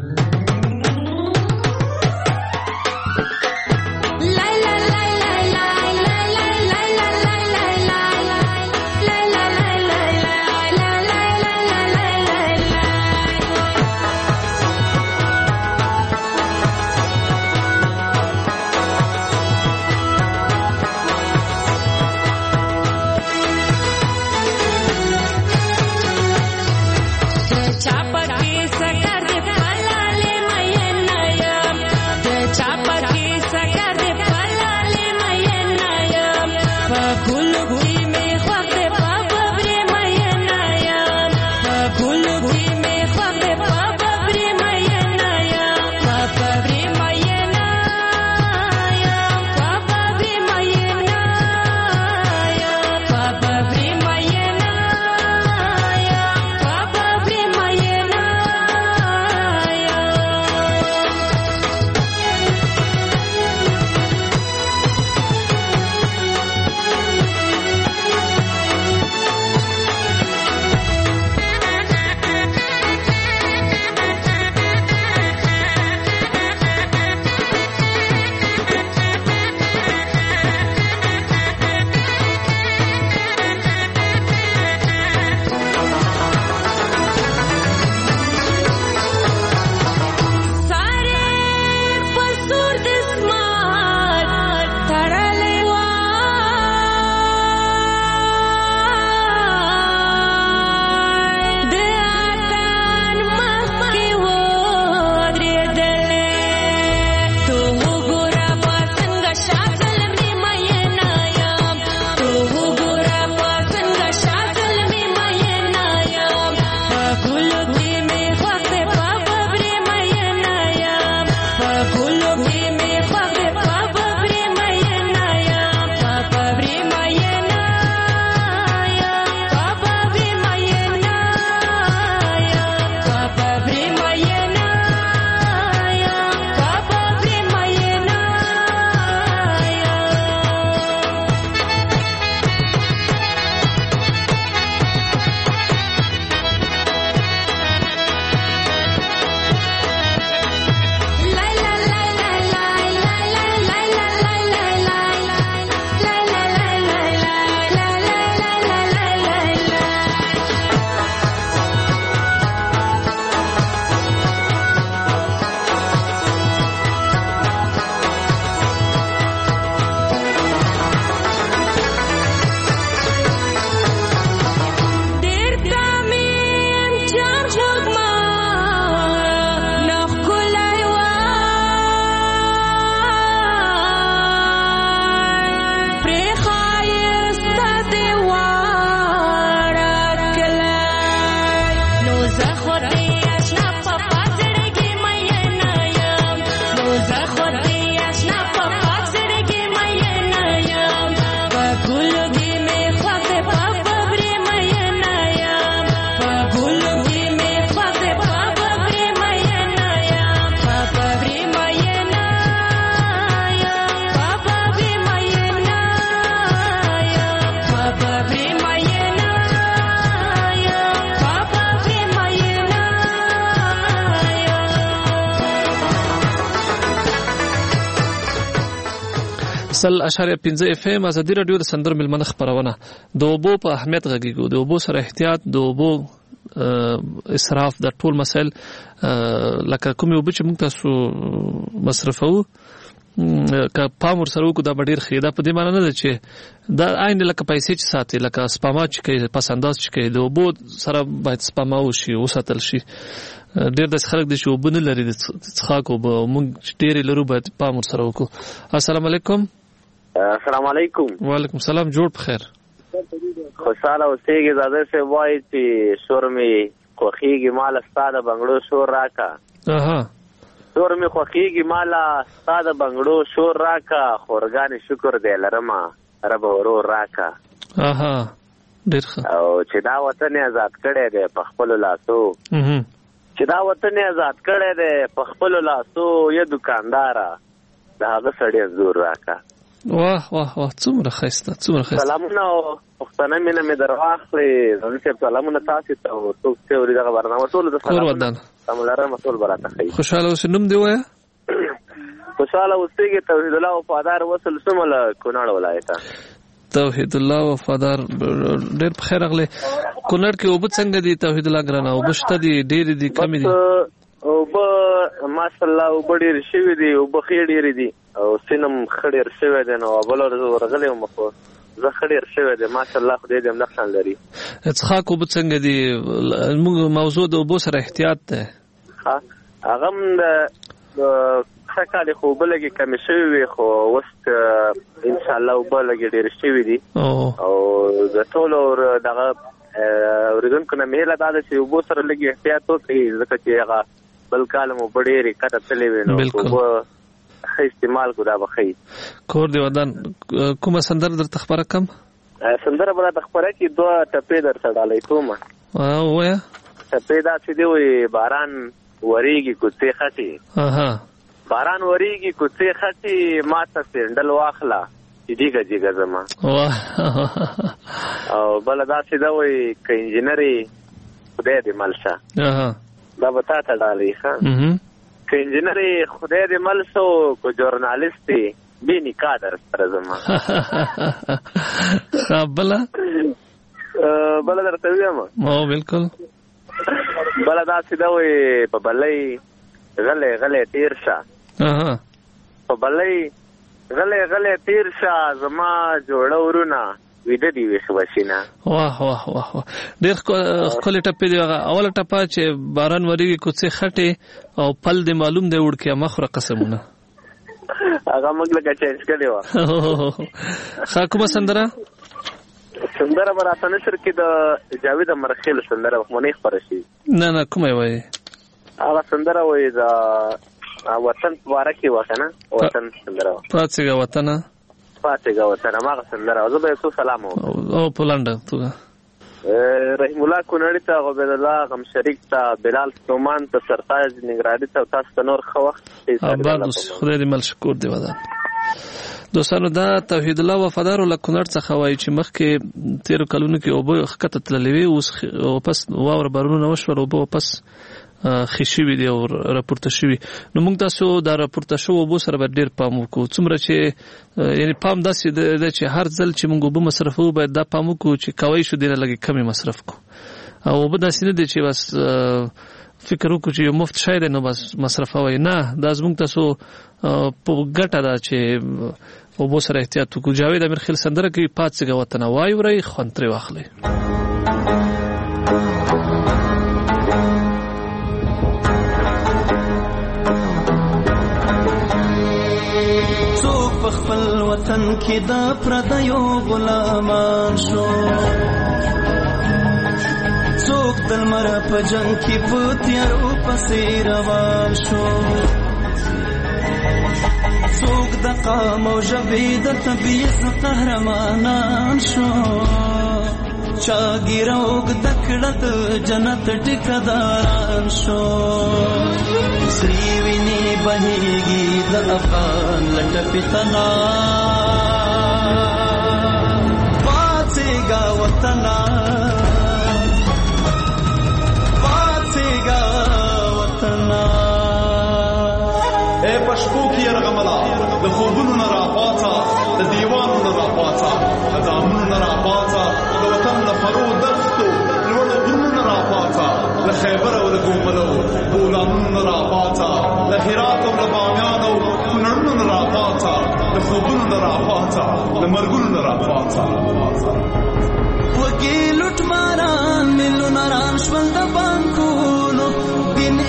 سل اشاریه پنځه اف ام ازادي رادیو د سندرو ملمنه خبرونه د اوبو په اهمیت غږیږو. د اوبو سره احتیاط، د اوبو اسراف، د ټول مسائل لکه کومې اوبه چې موږ تاسو مصرفو که پام ورسره وکړو دا به ډېر ښه. دا په دې معنی نه ده چې دا عین لکه پیسې چې ساتي، لکه سپما چې کوي، پس انداز چې کوي، د اوبو سره باید سپما وشي، وساتل شي. ډېر داسې خلک دي چې اوبه نه لري د څښاک اوبه، موږ ډېرې لرو باید پام ورسره وکړو. السلام علیکم. السلام علیکم. وعلیکم السلام. جوړ په خیر. خوشحاله اوسېږي. زاده صاحب وایي چې شور مې خوښېږي ماله ستا د بنګړو شور راکا. اها شور مې خوښېږي ماله ستا د بنګړو شور راکا، خورګانې شکر دی لرمه رب ورور راکا. اها ډېر ښه. او چې دا وطن یې آزاد کړی دی په خپلو لاسو، چې دا وطن یې آزاد کړی دی په خپلو لاسو، یا دوکانداره د هغه سړي زور راکا. واه واه واه څومره ښایسته څومره ښایسته. سلامونه او پښتنه مینه مې در واخلې. زه صاحب سلامونه تاسو ته او څوک چې اوري دغه برنامه ټولو ته سلامونه. سمولاره مسول براته ښي. خوشاله اوسې. نوم دی وایه؟ خوشاله اوسېږي. توحید الله وفادار وصل سمله کونړ ولایت. توحید الله وفادار ډېر په خیر راغلی. کونړ کې اوبه څنګه دي توحید الله ګرانه؟ اوبه شته دي ډېرې دي کمې دي؟ اوبه ماشاءالله اوبه ډېرې شوي دي، اوبه ښې ډېرې دي او سینم ښه ډېر شوی دی. نو بله ورځ ورغلی وم خو زه ښه ډېر شوی دی ماشاءالله، خدای دې همدغه شان لري. څښاک اوبه څنګه دي؟ موږ موضوع د اوبو سره احتیاط دی. هغه هم د ښه کالې خو اوبه لږې کمې شوي وي، خو اوس انشاءالله اوبه لږې ډېرې شوي دي. او د ټولو دغه اورېدونکو نه مې هیله دا ده چې اوبو سره لږ احتیاط وکړي، ځکه چې هغه بل کال مو اوبه ډېرې کته تللې وي، نو اوبه ښه استعمال کړو دا به ښه وي. کور دې ودان. کومه سندره درته خپره کړم؟ سندره به راته خپره کړي. دوه ټپې درته ډالۍ کومه. ووایه. ټپې داسې دي وایي: باران وریږي کوڅې خټې، باران وریږي کوڅې خټې، ما ته سینډل واخله چې جګه جګه زما. او بله داسې ده وایي: که انجینرې خدای دې مل شه. دا به تا ته ډالۍ ښه. که انجینرې خدای دې مل شو، که جورنالستې بې نکاح در سره زما. بله بله درته ویم. بالکل. بله داسې ده وایي: په بلۍ غلی غلی تیر شه، په بلۍ غلی غلی تیر شه، زما جوړه ورونه ویده دي ویښ بشینه. واه واه واه واه ډېر ښکلې ټپې دي. هغه اوله ټپه چې باران وریږي کوڅې خټې او پل دې معلوم دی وړکیه مه خوره قسمونه، هغه موږ لکه چینج کړې وه. ښه کومه سندره؟ سندره به راته نشر کې د جاوید مرخیل سندره وخمنۍ خپره شي. نه نه کومه یې وایي؟ هغه سندره وایي د وطن په باره کې وه که نه؟ وطن سندره وه. پاڅېږه وطنه، پاڅېږه وطن، هماغه سندره وه. زه به یو څو سلام وکړم. او په لنډه توګه رحیم الله کونړي ته، عبید الله غم شریک ته، بلال ستومان ته، سرتاج ننګرهاري ته، تاسو ته نور ښه وخت. آباد اوسې. خدای دې مل شکور دې ودان. دوستانو دا توحید الله وفادار له کونړ څخه وایي چې مخکې تیرو کلونو کې اوبه ښکته تللې وې، اوس واپس واوره بارونونه وشول، اوبه واپس ښې شوي دي او راپورته شوي. نو موږ تاسو دا راپورته شوو اوبو سره به ډېر پام وکړو. څومره چې یعنې پام داسې دی چې هر ځل چې موږ اوبه مصرفوو باید دا پام وکړو چې کوی شو دې نه لږې کمې مصرف کړو. او اوبه داسې نه دی چې بس فکر وکړو چې یو مفت شی دی نو بس مصرفوئ. نه، دا زموږ تاسو په ګټه ده چې اوبو سره احتیاط وکړو. جاوید امیرخیل سندره کوي: پاڅېږه وطنه وایورئ خوند ترې واخلئ. خپل وطن کې د پردیو غلامان شو، څوک د لمر په جنګ کې په تیارو پسې روان شو، څوک د قام او ژبې د تبعیض قهرمانان شو، چا ګیره اوږده کړه د جنت ټیکهداران شو. سرې وینې بهېږي د افغان له ټپې تنا، پاڅېږه وطنه پاڅېږه وطنه. ای په شپو کې یرغمله د خوبونو نه راپاڅه، د دیوانو نه راپاڅه، د ځامونو نه راپاڅه، د وطن له پرو دښتو لوړو غرونو نه راپاڅه، له خیبر او له ګوملو بولانونو نه راپاڅه، له هرات او له بامیان او کونړونو نه راپاڅه، د خوبونو نه راپاڅه، د مرګونو نه راپاڅه. وږي لوټماران میلیونران شول د بانکونو، دین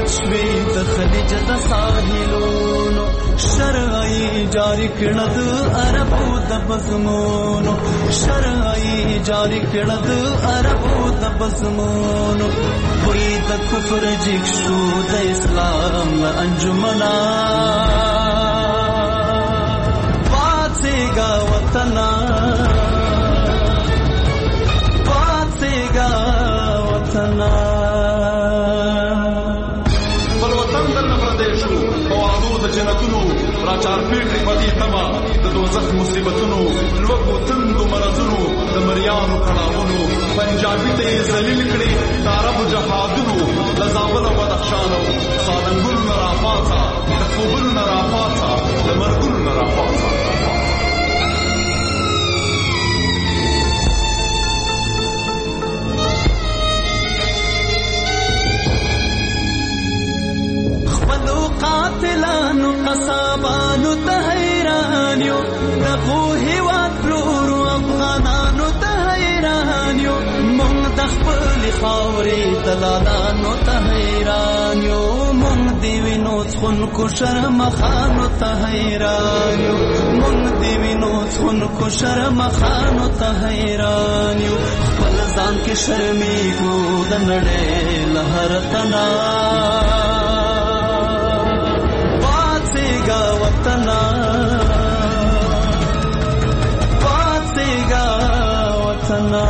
شوي د خلیج د ساحلونو شرعي جاری کړه د عربو د بزمونو شرعي جاری کړه د عربو د بزمونو وې د کفر جګ شو د اسلام له انجمنا پاتېګا وطنا پاتېګا وطنا بل وطن در پردیشو بوادو د جنتونو راچار پیټي پدې تما د دوزخ مصیبتونو لوګو تندو مرزونو د مریانو کړهونو پنجابي ته ذلیل کړي د عرب جهادونو د زابل او بدخشانو سالنګونو نراپاتا د خوبونو نراپاتا د مرګونو نراپاتا قاتلانو قصابانو ته حیران یو دغو هیواد پلورو افغانانو ته حیران یو مونږ د خپل خاورې دلالانو ته حیران یو مونږ دی وینو څخونکو شرمخانو ته حیران یو مونږ دی وینو څخونکو شرمخانو ته حیران یو خپل ځان کې شرمېږو د نړۍ له هر تنا پاتېګا وطنا پاتېګا وطنا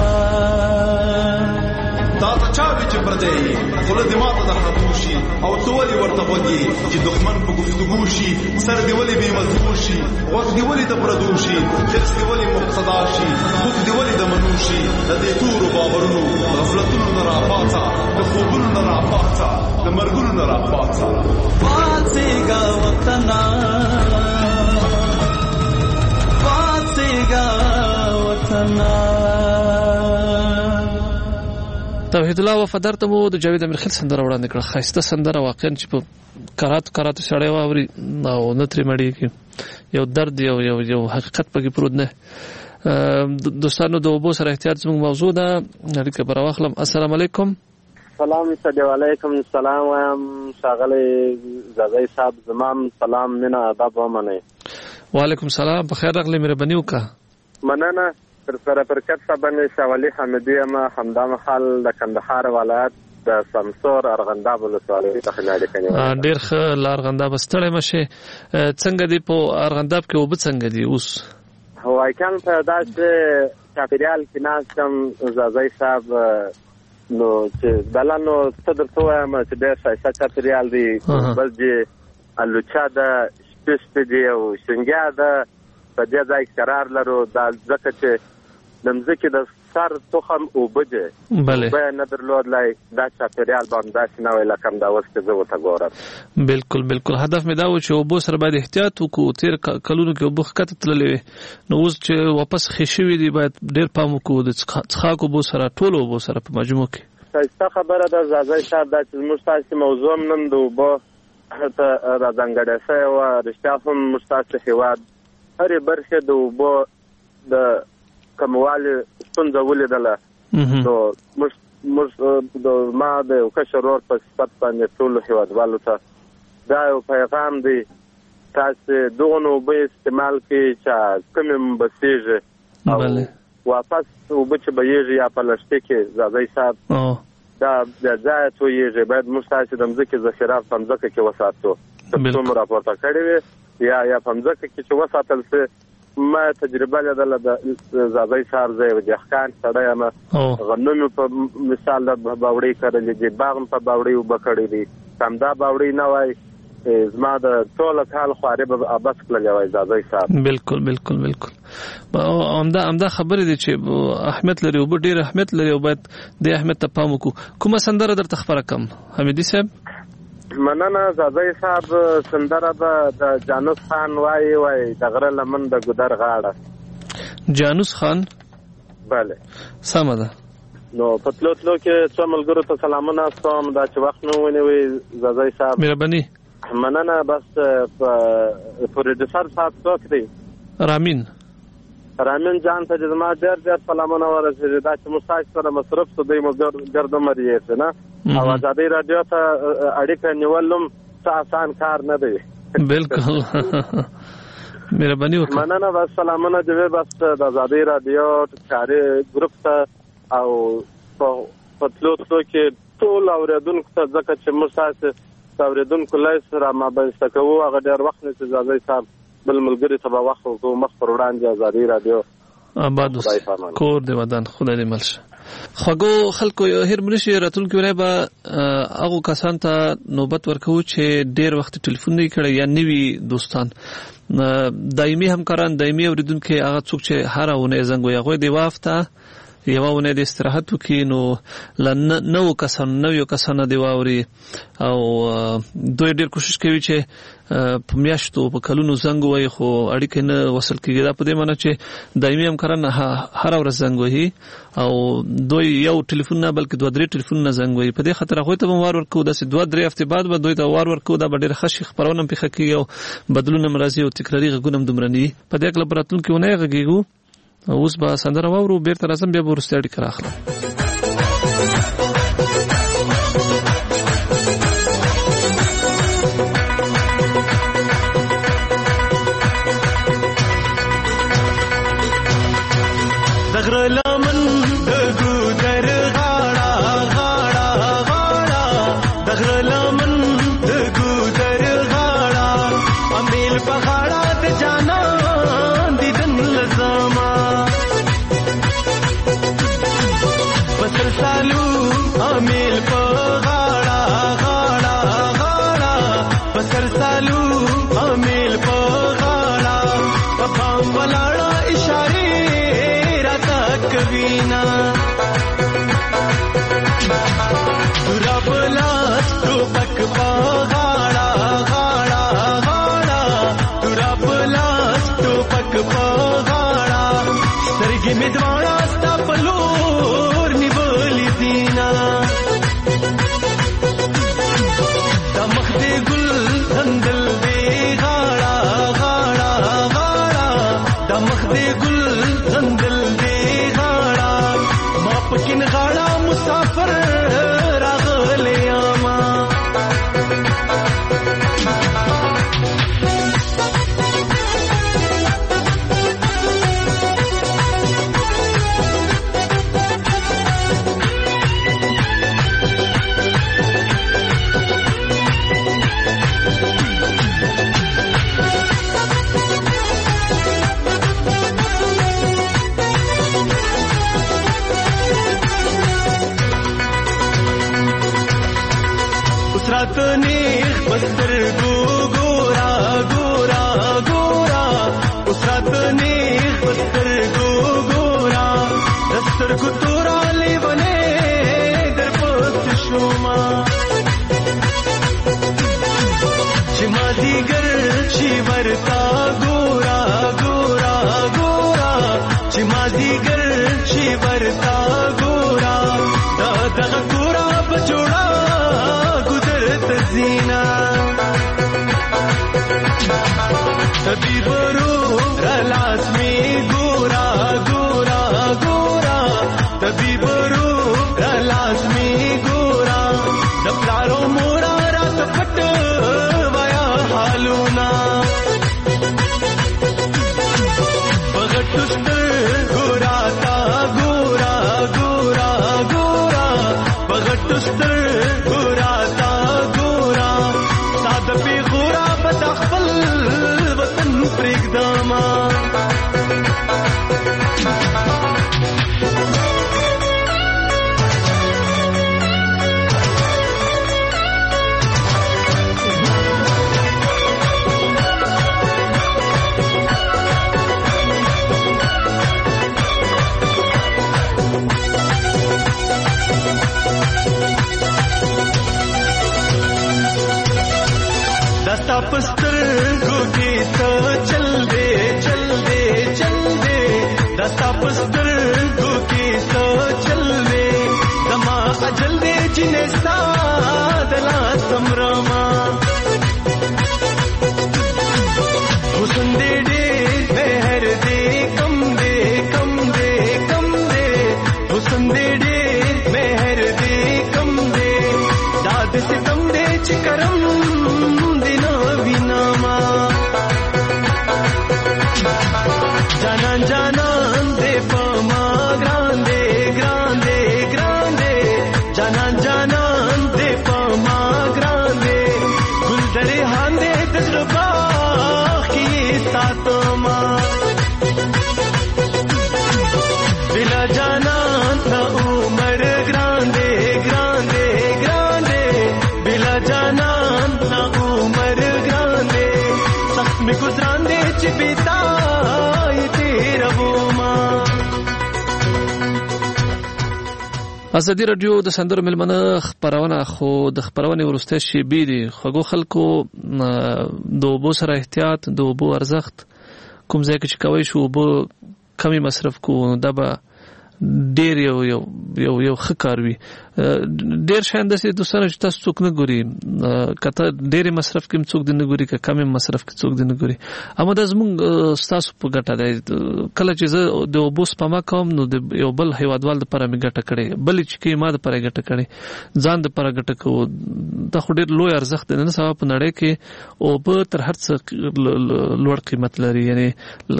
دا ته چا وی چې پردې خله دې ماته د خطوشي او تو ولي ورته وږي چې دښمن په گفتگو شي سر دې ولي به مزبور شي وخت دې ولي د پردوشي خرڅ دې ولي مقصدا شي خوب دې ولي د منوشي د دې تور باورونو غفلتونو نه راپاتا د خوبونو نه راپاتا د مرګونو نه راپاتا پاتېګا وطنا پاتېګا وطنا توحید الله وفادار ته مو د جاوید امیرخیل سندره وړاندې کړه خاصه سندره واقعا چې په کرات کرات سړی واوري او نتري مړی کې یو درد یو یو یو حقیقت پکې پروت نه دوستانو د وبو سره احتیاط زموږ موضوع ده اړیکه پر واخلم السلام علیکم سلام علیکم السلام وایم شاغلی زازای صاحب زمام سلام مینا ادب ومنه وعلیکم سلام بخیر راغلی مهرباني وکړه مننه تر سره پر کټ باندې شاولی حمدی ما همدان حال د کندهار ولایت د سمسور ارغنداب ولسوالۍ ته خلای کني ډیر ښه لارغنداب ستړی مشه څنګه دی په ارغنداب کې وب څنګه دی اوس هوای کان په داسې چاپیریال کې ناسم زازای صاحب نو چې دلانو صدر توه ما چې ډېر ښایسته چاپیریال دی بس دی الوچا د شپږ دی او څنګه دا په دې ځای قرار لرو دا ځکه چې د مځکې د سر تخم او بده بله به نه درلود لای دا چاپیریال باندې نه ویل لکه دا وخت زه وته ګورم بالکل بالکل هدف مې دا و چې وبو سره باید احتیاط وکړو تیر کلونو کې وبو خکته تللې نو اوس چې واپس خښوي دی باید ډیر پام وکړو د څخاکو وبو سره ټولو وبو سره په مجموع کې څه خبره ده زازای شاد د مستاسي موضوع نن د وبو ته راځنګړې سه او رښتیا هم مستاسي هواد هرې برخه د وبو د کمواله څنګه ولیدله نو مش مش د ما د کشرور په صفت باندې ټول هیوادوالو ته دا یو پیغام دی تاسو دغه به استعمال کې چې کوم بسیجه او واپس وبچ به یې یا په لشته کې زازای صاحب دا د ځای ته یې باید مستاسي د مځکه ذخیره په مځکه کې وساتو څوم راپورته کړی یا یا په مځکه کې چې وساتل څه ما تجربه لیدله د زازای صاحب زه د ښکان سړی یم غنم په مثال د باوړۍ کړلې دي باغ په باوړۍ وبکړې دي همدا باوړۍ نه وای زما د ټول کال خوارې به ابس کړلې وای زازای صاحب بالکل بالکل بالکل همدا همدا خبره دي چې احمد لري او ډیر احمد لري او باید د احمد ته پام وکړو کومه سندره درته خبره کم حمیدی صاحب مننه زازای صاحب سندره به د جانوس خان وای وای د غره لمن د ګدر غاړه جانوس خان bale سم ده نو پتلو تلو کې څو ملګرو ته سلامونه ستوم دا چې وخت نو ونیوي زازای صاحب مهرباني مننه بس پروډوسر صاحب څوک دی رامین رامین جان ته زما ډېر ډېر سلامونه ورسېږي دا چې مستاج سره مصرف څه دی مو ګردو مریې نه او ازادي رادیو ته اړیکه نیولم څه آسان کار نه دی. بالکل مهرباني وکړه. مننه. بس سلامونه دی. بس د ازادي رادیو کاري ګروپ ته او په تلو تلو کې ټول اوریدونکو ته ځکه چې موږ تاسو اوریدونکو لای سره ما به ستکو هغه ډېر وخت نه چې ځای صاحب بل ملګری ته به وخت ورکو مخ پر وړاندې ازادي رادیو آباد کور دی ودان خدای دې مل شه. خواږو خلکو هر منشي راتلونکي ورای به هغه کسان ته نوبت ورکو چې ډېر وخت ټلیفون نه کړي یا نوی دوستان دایمي همکاران دایمي اوریدونکو هغه څوک چې هر اونه زنګ وي هغه دی وافته یو ونه د استراحت وکي نو نو کسان نو یو کسان دی واوري او دوی ډېر کوشش کوي چې په میاشتو په کلونو زنګ وای خو اړیکه نه وصل کیږي. دا په دې معنی چې دایمي همکاران هر ورځ زنګ وای او دوی یو ټلیفون نه بلکې دوه درې ټلیفون نه زنګ وای. په دې خاطر هغه ته وار ورکو داسې دوه درې هفته بعد به دوی ته وار ورکو دا ډېر خشي خبرونه په خکې او بدلون مرزي او تکراری غونم دمرني په دې کله براتون کې ونه غږیږو. اوس به سندره واورو بیرته راځم بیا به وروسته اړیکه راخلم. دغره لمن د ګودر غاړه غاړه غاړه دغره لمن د ګودر غاړه امیل په غاړه د جانا دیدن لزما بسر سالو امیل په غاړه غاړه غاړه بسر سالو امیل په غاړه په پام ولاړه اشاره کبینا تورا بلاس تو پک پا غاڑا غاڑا غاڑا تورا بلاس تو پک پا غاڑا سرگی میں دوارا ستا پلور نیولی دینا دمخ دے گل دندل دے غاڑا غاڑا غاڑا دمخ دے گل دندل پکین غاڑا مسافر راغلی آما نیخ بستر گو گورا گورا گورا اسرات نیخ بستر گو گورا دستر کو تورا لیوانے در پست شوما چما دیگر چی ورتا گورا گورا گورا چما دیگر چی ورتا گورا دا دا گورا بچوڑا زینا طبیب رو رلاس میں گورا گورا گورا طبیب رو رلاس میں گورا دپلارو مورا رات پٹ ویا حالونا بغٹست گورا تا گورا گورا گورا بغٹست گورا تا پی غورا بتا خپل وطن پرېږدما दस्ता पस्तर को के तो चल दे चल ازادي رادیو د سندرو ملمنه خبرونه خو د خبرونه ورسته شي بیري خو خلکو د اوبو سره احتیاط د اوبو ارزښت کوم ځای کې کوي شو اوبو کمی مصرف کو دا به ډیر یو یو یو یو خکار وي ډیر شاند سي د سره چې تاسو څوک نه ګوري کته ډیر مصرف کوم څوک د نه ګوري که کم مصرف کوم څوک د نه ګوري اما د زمونږ تاسو په ګټه دی کله چې د اوبو سپما کوم نو د یو بل هیوادوال د پاره می ګټه کړي بل چې کی ما د پاره ګټه کړي ځان د پاره ګټه کو د خو ډیر لوی ارزښت نه سبب په نړۍ کې او په تر هر څه لوړ قیمت لري یعنی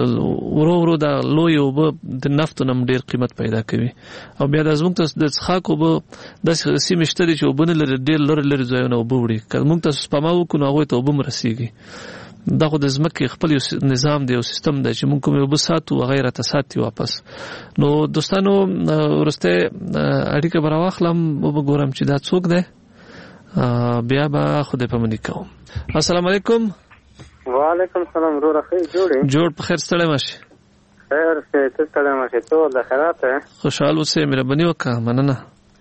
ورو ورو د لوی او د نفت نم ډیر قیمت پیدا کوي او بیا د زمونږ ته د څخه کو د سیمه شته چې وبونه لري ډیر لري لري ځایونه وبوري کله موږ تاسو سپما وکړو هغه ته وبم رسیږي دا خو د زمکه خپل نظام دی او سیستم دی چې موږ کوم وبسات او غیره تساتي واپس نو دوستانو ورسته اړیکه براواخلم وګورم چې دا څوک دی بیا به خو دې پمنې کوم السلام علیکم وعلیکم السلام ورور اخی جوړې جوړ په خیر ستړی ماشي خیر څه ستړی ماشي ټول د خیرات خوشحال اوسئ مهرباني وکړه مننه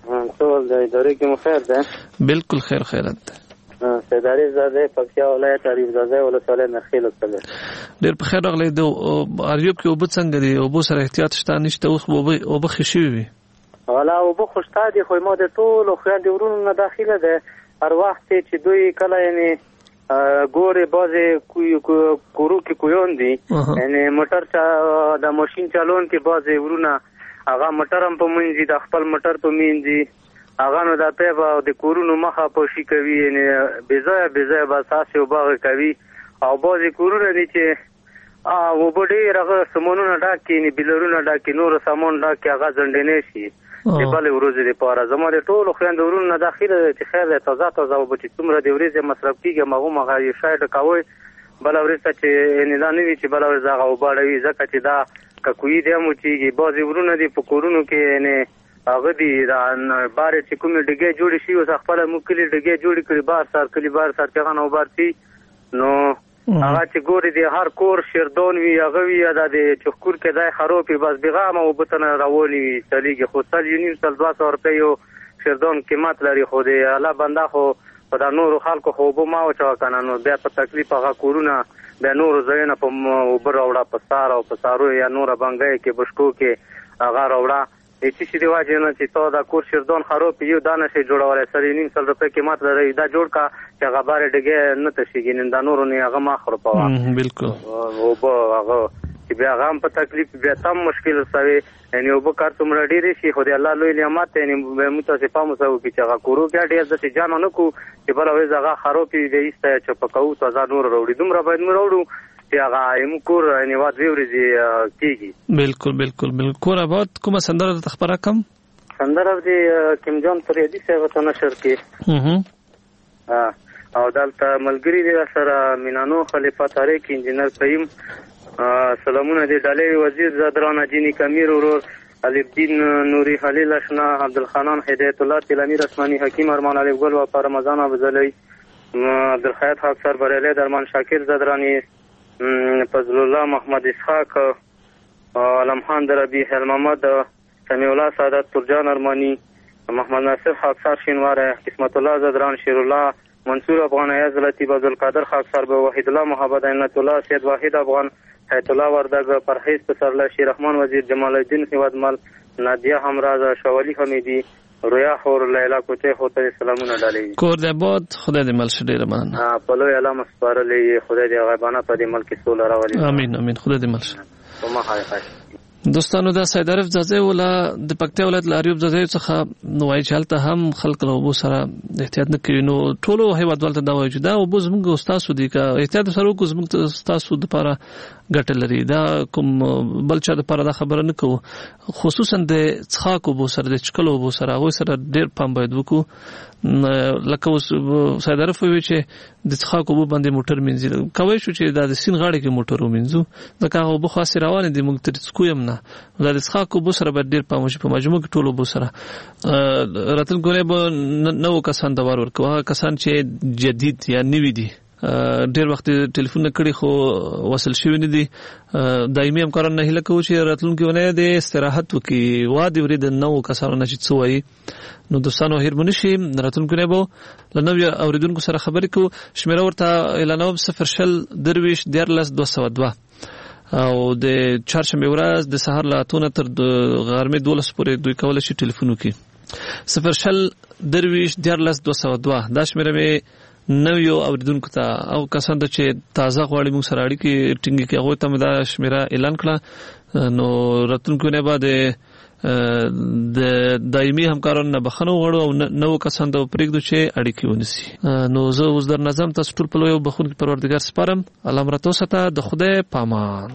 ټول د ادارې کې مخیر ده بالکل خیر خیرات ده سیداری زاده پکتیا ولایت عریف زاده ولسوالۍ نخیل وکړه ډېر په خیر راغلی د اریوب کې اوبه څنګه دي اوبه سره احتیاط شته نشته اوس اوبه اوبه خشي وي والا اوبه خوشتا دي خو ما د ټول خو د ورونو نه داخله ده هر وخت چې دوی کله یعنی ګوري بازه کوی کورو کې کویون دي یعنی موټر چا د ماشين چالون کې بازه ورونه هغه موټر هم په منځي د خپل موټر په منځي هغه نو د پیبا او د کورونو مخه پوشي کوي یعنی بيځه بيځه باساسه او باغ کوي او بازي کورونه دي چې او بډې رغه سمونونه ډاکې نه بلورونه ډاکې نور سامان ډاکې هغه ځندنې شي په بل ورځې لپاره زموږ ټول خويند ورونه داخله چې خیر تازه تازه او چې څومره د ورځې مصرف کیږي مغه مغه یې شاید کوي بل ورځ چې نه نه وی چې بل ورځ هغه وباړوي ځکه چې دا کوي د مو چې بازي ورونه دي په کورونو کې نه هغه دي دا بار چې کوم ډګه جوړ شي او خپل مکلی ډګه جوړ کړي بار سر کلی بار سر څنګه نو بارتي نو هغه چې ګوري دي هر کور شیردون وی هغه وی د چخکور کې دای خرابې بس بغام او بتنه راولي چلیږي خو سل یونیم سل دوه سوه روپۍ یو شیردون قیمت لري خو دی الله بنده خو په دا نور خلکو خو به ما او چا کنه نو بیا په تکلیف هغه کورونه د نور زینه په وبر راوړه په سار او په سارو یا نور بنګای کې بشکو کې هغه راوړه هیڅ شي دی واجب نه چې تو دا کور شیردون خراب یو دانه شي جوړول سره نیم سل روپۍ قیمت لري دا جوړ کا چې هغه بار ډګه نه تشيږي نن دا نور نه هغه ما خرپوا بالکل او به هغه چې بیا هغه په تکلیف بیا تم مشکل سوي یعنی او به کار څومره ډیر شي خو دې الله لوی نعمت یعنی متاسفه مو سو چې هغه کورو کې ډیر د ځان نه کو چې بل وې هغه خراب دی ایسته چې پکاو تازه نور وروړي دومره باید نور وروړو چې هغه یم کور یعنی واد ویورځي کیږي بالکل بالکل بالکل کور آباد کومه سندره د خبره کم سندره دې کیم جون فریدي څنګه وته نشر کې ها او دلته ملګری دې سره مینانو خلیفہ طارق انجینر قیم سلامونه دې ډالې وزیر زادران جینی کمیر ورور علي الدین نوري خلیل اشنا عبدالخانان هدایت الله تلمی رسمانی حکیم ارمان علی گل و رمضان ابوزلی عبدالخیات حق سر بریلی درمان شاکر زادرانی فضل الله محمد اسحاق علمخان دربی هل محمد سمیع الله سعادت ترجان ارمانی محمد ناصر خاکسار شینواره قسمت الله زادران شیر الله منصور افغان ایاز لطیف عبدالقادر خاکسار به وحید الله محمد عینت الله سید واحد افغان حیات الله وردگ پرهیز پسرله شیر رحمان وزیر جمال الدین خیوادمل نادیه همراز شوالی حمیدی رویا خور لیلا کوچه خاطر سلامونه ډالې کور د آباد خدای دې مل شډیر مننه ها په لوی علامه سپارلې خدای دې غیبانه په دې ملک سول راولي امين امين خدای دې مل شه کومه هاي هاي دوستانو دا سید عارف زازه ولا د پکتیا ولایت لاریوب زازه څخه نوای چالت هم خلق له وبو سره احتیاط نه کوي نو ټولو هیواد ولته دا وایي دا وبو زموږ استاد سودی کا احتیاط سره کو زموږ استاد سود لپاره ګټه لري دا کوم بل چا لپاره دا خبره نه کوو خصوصا د څخه کو بو سره د چکلو بو سره وای سره ډیر پام باید وکړو لکه اوس سید عارف وی چې د څخه کو بو باندې موټر منځي کوي شو چې د سین غاړي کې موټر ومنځو دا کا بو خاص روان دي موږ تر څکو يم نه دا د څخه کو بو سره به ډیر پام وشي په مجموع کې ټولو بو سره راتل ګورې به نو کسان دا ور ورکو کسان چې جدید یا نوی دي ډیر وخت ټلیفون کړي خو وصل شوی نه دي. دایمي همکاران نه هله کوي چې راتلونکي ونه د استراحت وکي وادي ورید نو کسانو نه چې څوي نو دوستانو هیرمن شي راتلونکي نه بو لنو اوریدونکو سره خبرې کو شمیره ورته اعلانوم صفر شل درویش دیارلس دوه سوه دوه او د چهارشنبه ورځ د سهار له اتونه تر د غرمې دولس پورې دوی کولای شي ټلیفون وکړي. صفر شل درویش دیارلس دوه سوه دوه دا شمیره مې نو یو اوریدونکو ته او کسان چې تازه غواړي موږ سره اړیکې ټینګي کې هغه ته مې دا شمیره اعلان کړه نو راتلونکو نه بعد د دایمي همکارانو نه بخښنه وغواړو او نو کسان ته پرېږدو چې اړیکې ونیسي. نو زه اوس در نظم تاسو ټول په لوی بخښونکي پروردګار سپارم. الله مو راته وساته. د خدای پامان.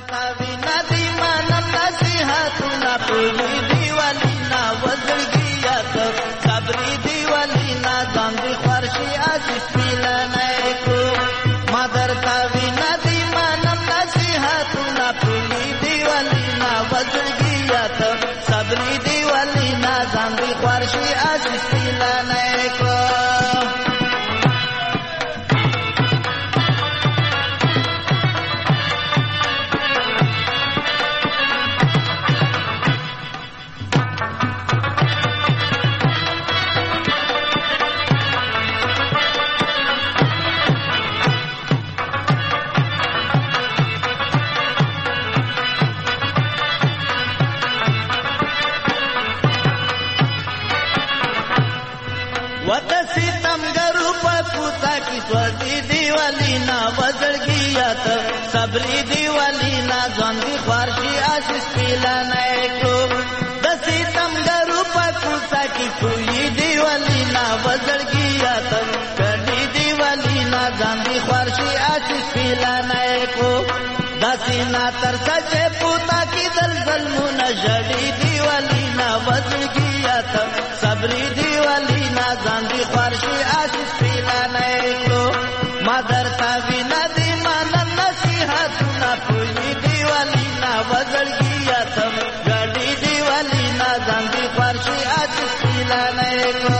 صبری دی ولی نا ځان دی خورشي اجستی لنه کو صبری دی ولی نا ځان دی خورشي اجستی لنه کو د ستم ګرو پکوتا کی کوی دی ولی نا وزړګیا ته کړي دی ولی نا ځان دی خورشي اجستی لنه کو د سینا تر سچ پوتا کی دلدل مون جړي دی ولی نا وزړګیا ته صبری دی ولی نا ځان دی خورشي اجستی لنه کو مادر تا وینا دی پولی دیوالی نا وزړګیا تم ګاډي دیوالی نا ځان دی خورشي اجستی لنه کو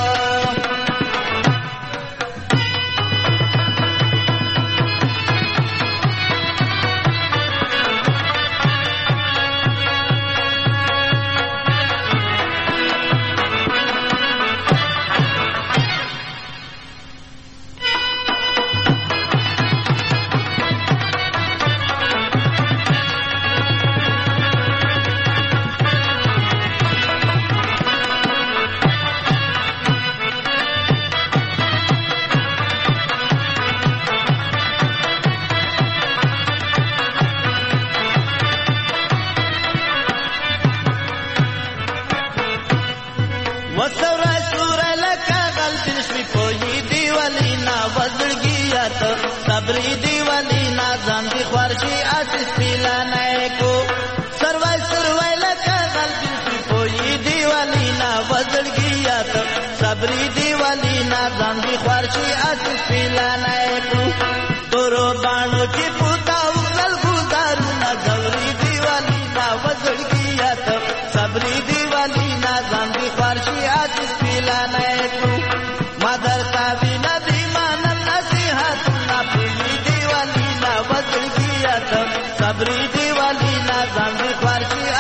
صبری دیوالی نا ځان دی خورشي اجستی لنه کو سروای سروای لکه غلطی پوی دیوالی نا وزړګیا ته صبری دیوالی نا ځان دی خورشي اجستی لنه کو تورو باندې چې پوتا وکل ګزارو نا زوري دیوالی نا وزړګیا ته صبری دیوالی نا ځان دی خورشي اجستی لنه کو مادر تا وینا دی مان نصیحت صبری دیوالی نا ځان دی خورشي